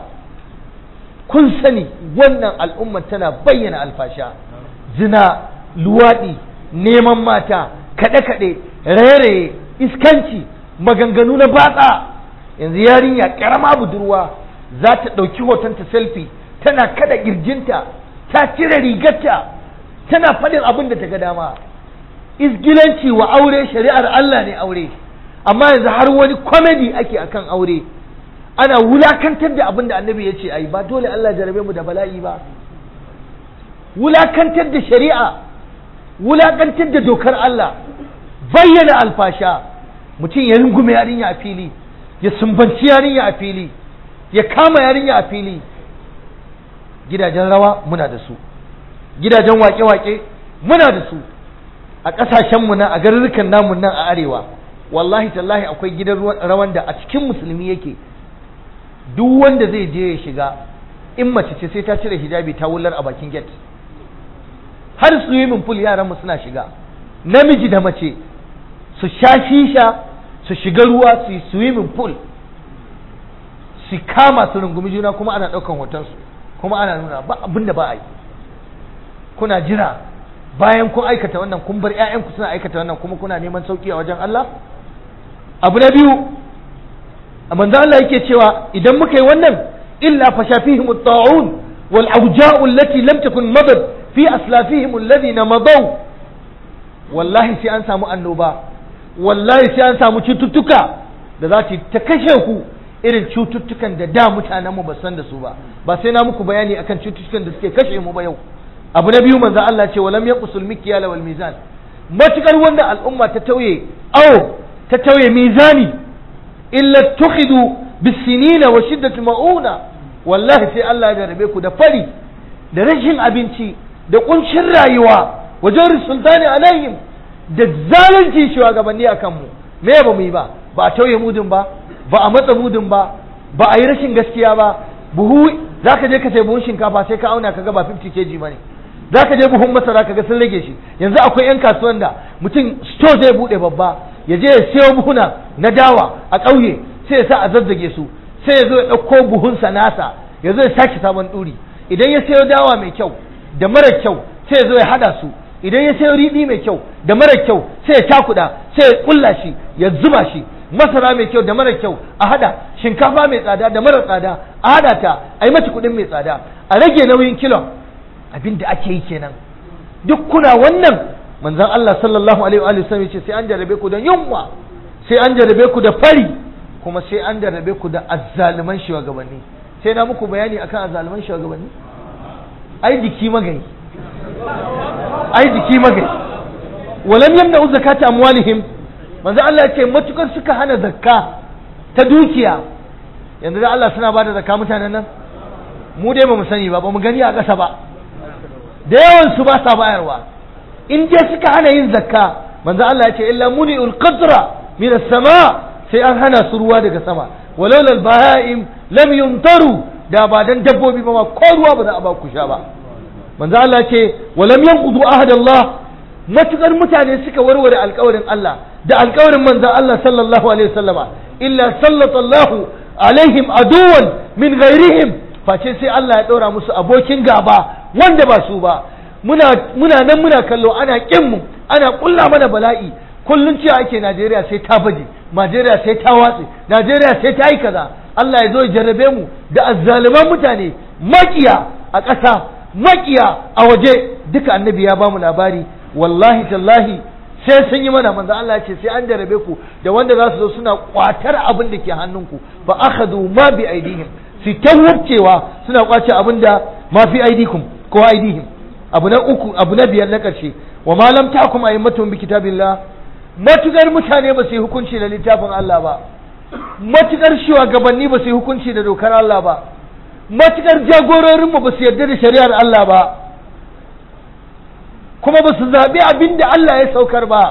Kun sani wannan al'umma tana bayyana alfasha, zina, luwadi, neman mata, kaɗe-kaɗe, raye-raye, iskanci, maganganu na batsa. Yanzu yarinya ƙarama budurwa za ta ɗauki hotonta selfie, tana kada ƙirjinta, ta cire rigarta, tana faɗin abin da ta ga dama. Isgilanci wa aure, shari'ar Allah ne aure, amma yanzu har wani comedy ake akan aure, ana wulakantar da abin da annabi ya ce ai, ba dole Allah jarabe mu da bala'i ba. Wulakantar da shari'a, wulakantar da dokar Allah, bayyana alfasha, mutum ya rungume yarinya a fili, ya sumbanci yarinya a fili, ya kama yarinya a fili. Gidajen rawa muna da su, gidajen wake-wake muna da su a ƙasashenmu nan, a garurrukan namun nan a arewa. Wallahi tallahi akwai gidan rawan da a cikin musulmi yake, duk wanda zai je ya shiga, in mace ce sai ta cire hijabi ta wular a bakin gate. Har swimming pool yaran mu suna shiga, namiji da mace su sha shisha, su shiga ruwa, su yi swimming pool, su kama su rungumi juna, kuma ana ɗaukan hotonsu, kuma ana nuna ba abin da ba a yi. Kuna jira bayan kun aikata wannan, kun bar ƴaƴanku suna aikata wannan, kuma kuna neman sauki a wajen Allah. Abu na biyu, manzo Allah yake cewa idan muka yi wannan, illa fashafihim at-ta'un wal awja'u allati lam takun madad fi aslafihim alladhina madaw. Wallahi sai an samu annoba, wallahi sai an samu cututtuka da za ta kashe ku, irin cututtukan da da mutanen mu ba san da su ba. Ba sai na muku bayani akan cututtukan da suke kashe mu ba yau. Abu na biyu, manzo Allah ce walam yaqusul mikyala wal mizan, matukar wanda al'umma ta tauye aw ta tauye mizani, illa tukhidu bisinina wa shiddati mauna, wallahi sai Allah ya rabe ku da fari, da rashin abinci, da kuncin rayuwa, wajen sultani alaihim, da zalunci shugabanni akan mu. Me ba mu yi ba? Ba a tauye mudun ba, ba a matsa mudun ba, ba a yi rashin gaskiya ba. Buhu zaka je ka sai buhun shinkafa sai ka auna ka ga ba fifty kilograms bane, zaka je buhun masara ka ga sun rage shi. Yanzu akwai yan kasuwan da mutum store zai bude babba, ya je ya sayo buhuna na dawa a ƙauye, sai ya sa a zazzage su, sai ya zo ya ɗauko buhunsa nasa, ya zo ya sake sabon ɗuri. Idan ya sayo dawa mai kyau da mara kyau, sai ya zo ya haɗa su. Idan ya sayo riɗi mai kyau da mara kyau, sai ya cakuɗa, sai ya ƙulla shi, ya zuba shi. Masara mai kyau da mara kyau a hada, shinkafa mai tsada da mara tsada a hada ta, a yi mata kuɗin mai tsada, a rage nauyin kilon. Abin da ake yi kenan. Duk kuna wannan, manzon Allah sallallahu alaihi wa sallam yace sai an jarabe ku da yunwa, sai an jarabe ku da fari, kuma sai an jarabe ku da azzaluman shugabanni. Sai na muku bayani akan azzaluman shugabanni. Ai jiki magani, ai jiki magani. Walam yamna'u zakata amwalihim, manzo Allah ya ce matukar suka hana zakka ta dukiya. Yanzu da Allah suna bada zakka mutanen nan, mu dai ba mu sani ba, ba mu gani a ƙasa ba. Da yawan su ba sa bayarwa. in dai suka hana yin zakka manzo Allah ya ce illa muni'ul qatra min as-sama sai an hana su ruwa daga sama walau lal bahaim lam yumtaru da ba dan dabbobi ba ma ko ruwa ba za a ba ku sha ba manzo Allah ce walam yanqudu ahadallah matukar mutane suka warware alƙawarin Allah da alƙawarin manzo Allah sallallahu alaihi wasallama illa sallatallahu alaihim aduwan min ghairihim face sai Allah ya daura musu abokin gaba wanda ba su ba muna muna nan muna kallo ana kin mu ana kulla mana bala'i kullun cewa ake Najeriya sai ta baje Najeriya sai ta watse Najeriya sai ta yi kaza Allah ya zo ya jarrabe mu da azzaliman mutane makiya a ƙasa makiya a waje duka annabi ya bamu labari wallahi tallahi sai sun yi mana manzo Allah ya ce sai an jarrabe ku da wanda za su zo suna kwatar abin da ke hannunku fa akhadhu ma bi aidihim su tawwabcewa suna kwace abin da ma fi aidikum ko aidihim abu na uku abu na biyar na ƙarshe wa ma lam ta'kum ayyamatum bi kitabillah matukar mutane ba su yi hukunci da littafin Allah ba matukar shugabanni ba su yi hukunci da dokar Allah ba matukar jagororinmu ba su yarda da shari'ar Allah ba kuma ba su zaɓi abin da Allah ya saukar ba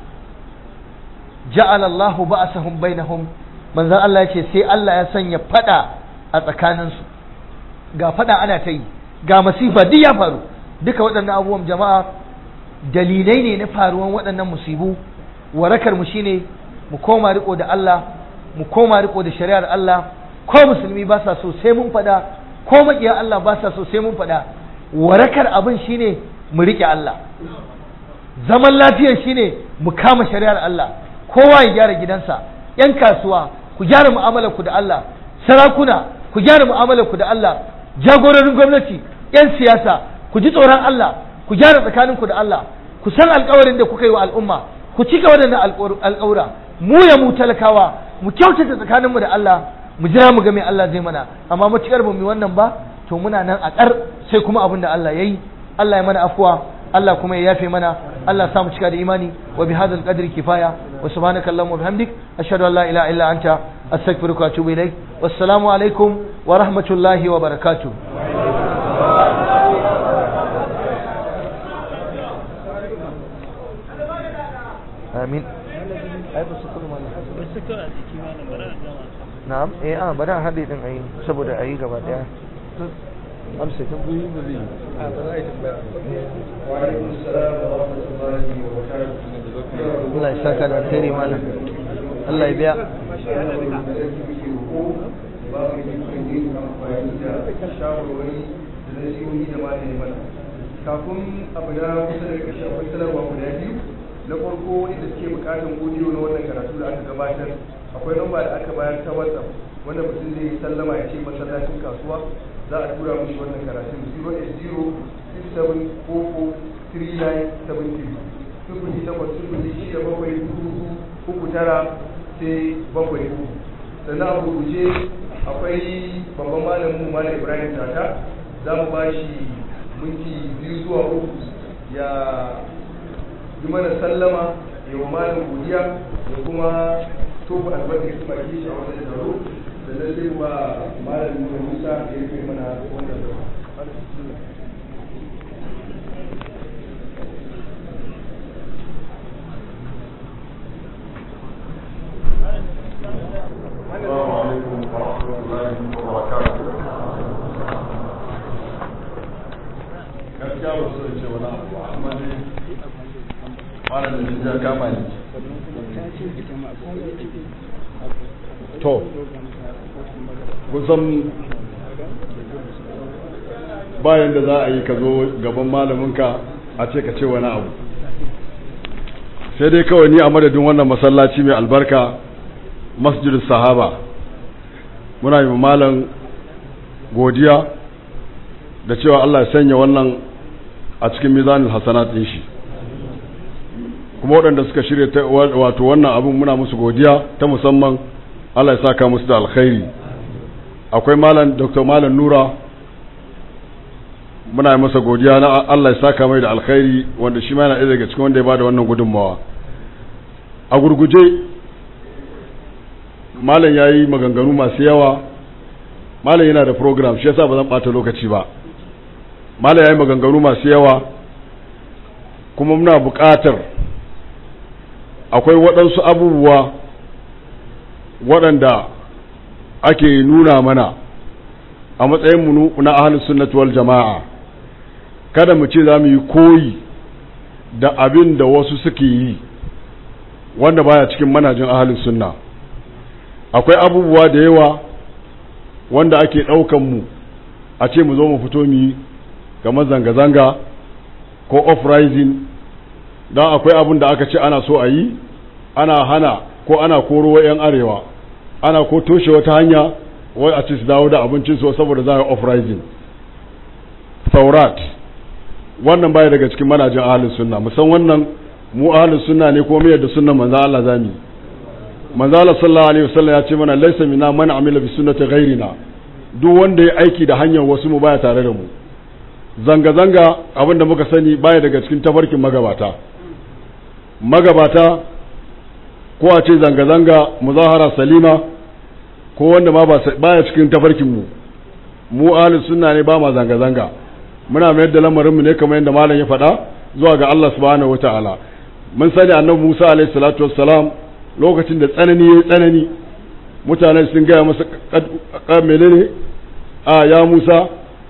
ja'ala Allahu ba'sahum bainahum manzon Allah ya ce sai Allah ya sanya fada a tsakaninsu ga fada ana ta yi ga masifa duk ya faru duka waɗannan abubuwan jama'a dalilai ne na faruwan waɗannan musibu warakar mu shine mu koma riko da Allah mu koma riko da shari'ar Allah ko musulmi ba sa so sai mun fada ko makiya Allah ba sa so sai mun fada warakar abin shine mu rike Allah zaman lafiyar shine mu kama shari'ar Allah kowa ya gyara gidansa yan kasuwa ku gyara mu'amalar ku da Allah sarakuna ku gyara mu'amalar ku da Allah jagororin gwamnati yan siyasa ku ji tsoron Allah ku gyara tsakaninku da Allah ku san alƙawarin da kuka yi wa al'umma ku cika waɗannan alƙawura mu ya mu talakawa mu kyautata tsakaninmu da Allah mu jira mu ga me Allah zai mana amma matukar ba mu wannan ba to muna nan a ƙar sai kuma abin da Allah yayi Allah ya mana afwa Allah kuma ya yafe mana Allah ya sa mu cika da imani wa bi hadzal qadri kifaya wa subhanaka allahumma wa bihamdik ashhadu an la ilaha illa anta astaghfiruka wa atubu ilaik wassalamu alaikum wa rahmatullahi wa barakatuh amin ai ba su kuma ba su kawai a ciki malam bara a gama na'am eh a bara hade din ayi saboda ayi gaba daya amsa ta buyi ba zai a ba zai tambaya wa alaikum assalam wa rahmatullahi wa barakatuh Allah ya saka da alheri malam Allah ya biya kafin abu na kusa da kashe akwai sanarwa guda biyu na farko inda suke bukatun audio na wannan karatu da aka gabatar akwai namba da aka bayar ta WhatsApp wanda mutum zai yi sallama ya ce masallacin kasuwa za a tura mishi wannan karatun zero eight zero six seven four four three nine seven three sufuri takwas sufuri shida bakwai hudu uku tara sai bakwai uku sannan a gurguje akwai babban malamin malam Ibrahim Tata za mu ba shi minti biyu zuwa uku ya yi mana sallama ya wa malam godiya da kuma tofa albarkacin baki shi a wannan taro da lalle ba malam Musa da ya kai mana wannan taro. السلام عليكم ورحمة الله وبركاته. gaskiya ba su ce wani abu amma dai malamin da ya kama ne to kusan bayan da za a yi ka zo gaban malaminka a ce ka ce wani abu sai dai kawai ni a madadin wannan masallaci mai albarka masjidin sahaba muna yi malam godiya da cewa Allah ya sanya wannan a cikin mizanin hasanat din shi kuma waɗanda suka shirya wato wannan abin muna musu godiya ta musamman Allah ya saka musu da alkhairi akwai malam Dr. Malam Nura muna yi masa godiya na Allah ya saka mai da alkhairi wanda shi ma yana ɗaya daga cikin wanda ya bada wannan gudunmawa a gurguje malam ya yi maganganu masu yawa malam yana da program shi yasa ba zan ɓata lokaci ba malam ya yi maganganu masu yawa kuma muna buƙatar akwai waɗansu abubuwa waɗanda ake nuna mana a matsayinmu na ahlus sunnati wal jama'a, kada mu ce za mu yi koyi da abin da wasu suke yi wanda baya cikin manhajin ahlus sunna. Akwai abubuwa da yawa wanda ake ɗaukan mu a ce mu zo mu fito mu yi kamar zanga-zanga ko uprising, don akwai abin da aka ce ana so a yi, ana hana ko ana koro wa 'yan arewa, ana ko toshe wata hanya wai a ce su dawo da abincin so saboda za a yi uprising. Saurat wannan baya daga cikin manhajin ahlus sunna, musan wannan mu ahlus sunna ne ko mu yadda sunnan manzo Allah zami. Manzo Allah sallallahu alaihi wasallam ya ce mana laysa minna man amila bi sunnati ghairina, duk wanda ya aiki da hanyar wasu mu baya tare da mu. Zanga zanga abinda muka sani baya daga cikin tafarkin magabata. Magabata ko a ce zanga zanga muzahara salima ko wanda ma baya cikin tafarkin mu. Mu ahlus sunna ne ba ma zanga zanga, muna mayar da lamarinmu ne kamar yadda malam ya faɗa zuwa ga Allah subhanahu wataala. Mun sani annabi Musa alaihi salatu wassalam lokacin da tsanani ya tsanani mutane sun gaya masa menene a ya Musa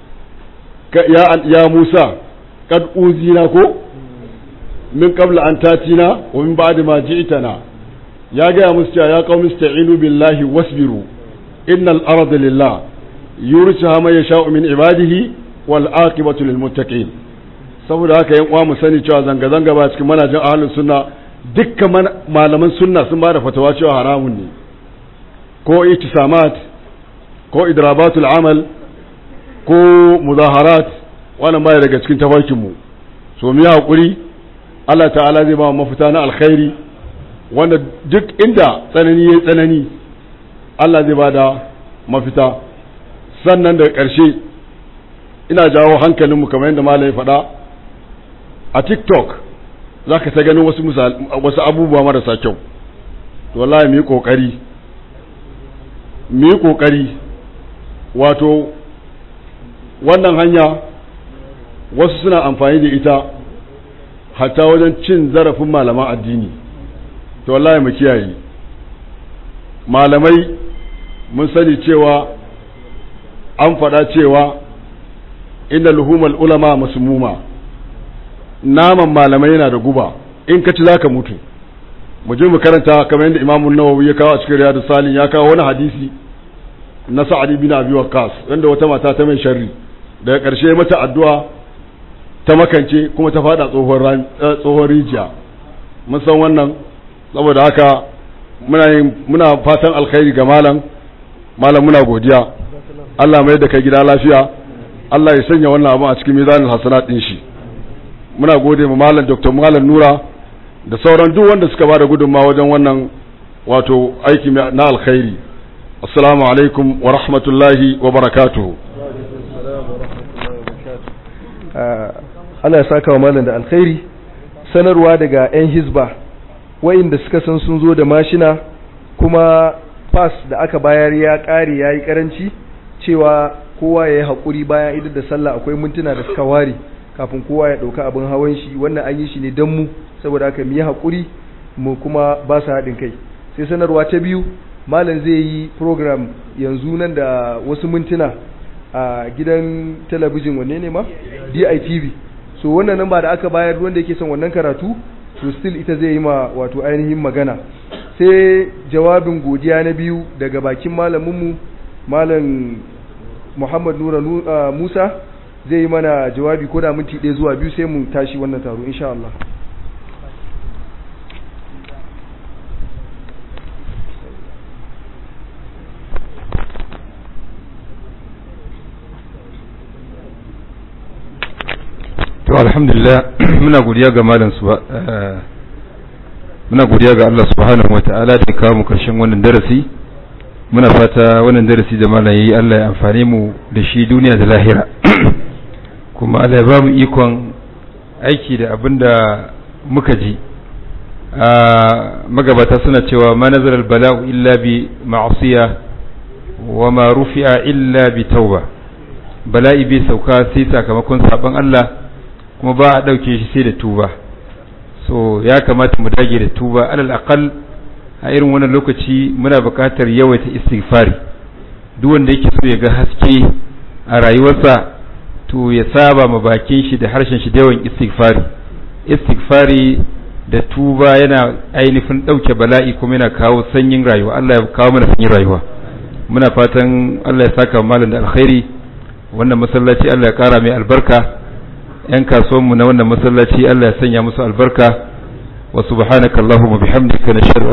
ya ya Musa kad uzina ko min qabla an tatina wa min ba'di ma ji'tana, ya gaya musu cewa ya qaumi ista'inu billahi wasbiru innal arda lillah yurisuha man yasha'u min ibadihi wal aqibatu lil muttaqin. Saboda haka yan uwa mu sani cewa zanga zanga ba cikin manhajin ahlus sunna. Dukkan malaman sunna sun ba da fatawa cewa haramun ne, ko itisamat ko idrabatul amal ko muzaharat, wannan baya daga cikin tafarkin mu. So mu yi hakuri, Allah ta'ala zai ba mu mafita na alkhairi, wanda duk inda tsanani yayi tsanani Allah zai ba da mafita. Sannan da ƙarshe ina jawo hankalinmu kamar yadda malai faɗa, a TikTok za ka ta ganin wasu wasu abubuwa marasa kyau. To wallahi mu yi ƙoƙari mu yi ƙoƙari wato wannan hanya wasu suna amfani da ita hatta wajen cin zarafin malaman addini. To wallahi mu kiyaye, malamai mun sani cewa an faɗa cewa inda luhumar ulama masmuma, naman malamai yana da guba, in ka ci za ka mutu. Mu je mu karanta kamar yadda Imam Nawawi ya kawo a cikin Riyadus Salihin, ya kawo wani hadisi na Sa'ad bin Abi Waqqas wanda wata mata ta mai sharri, daga ƙarshe mata addu'a ta makance kuma ta fada tsohon tsohon rijiya. Mun san wannan, saboda haka muna muna fatan alkhairi ga malam malam muna godiya. Allah mai da kai gida lafiya, Allah ya sanya wannan abu a cikin mizanin hasanat din shi. Muna gode mu malam Dr. Malam Nura da sauran duk wanda suka bada gudunmawa wajen wannan wato aiki na alkhairi. Assalamu alaikum wa rahmatullahi wa barakatuhu. Allah ya saka wa malam da alkhairi. Sanarwa daga 'yan hizba wayanda suka san sun zo da mashina kuma pass da aka bayar ya kare yayi karanci, cewa kowa ya yi haƙuri bayan idar da sallah akwai mintuna da suka ware kafin kowa ya ɗauka abin hawan shi. Wannan an yi shi ne don mu, saboda haka mu yi haƙuri mu kuma ba su haɗin kai. Sai sanarwa ta biyu, malam zai yi program yanzu nan da wasu mintuna a gidan talabijin, wanne ne ma D I T V. So wannan nan ba da aka bayar wanda yake son wannan karatu to still ita zai yi ma wato ainihin magana. Sai jawabin godiya na biyu daga bakin malaminmu malam Muhammad Nura uh, Musa zai yi mana jawabi ko da minti ɗaya zuwa biyu sai mu tashi wannan taro insha Allah. To alhamdulillah muna godiya ga malam su muna godiya ga Allah subhanahu wataala da ya kawo mu karshen wannan darasi. Muna fata wannan darasi da malam yayi Allah ya amfane mu da shi duniya da lahira, kuma Allah ya ba mu ikon aiki da abinda muka ji. Magabata suna cewa ma nazara al-bala'u illa bi ma'siya wa ma rufi'a illa bi tauba. Bala'i bai sauka sai sakamakon saban Allah, kuma ba a dauke shi sai da tuba. so ya kamata mu dage da tuba alal aqal a irin wannan lokaci muna buƙatar yawaita istighfari duk wanda yake so ya ga haske a rayuwarsa to ya saba ma bakin shi da harshen shi da yawan istighfari istighfari da tuba yana ainihin dauke bala'i kuma yana kawo sanyin rayuwa Allah ya kawo mana sanyin rayuwa muna fatan Allah ya saka malam da alkhairi wannan masallaci Allah ya kara mai albarka yan kasuwan mu na wannan masallaci Allah ya sanya musu albarka wa subhanakallahumma bihamdika nashhadu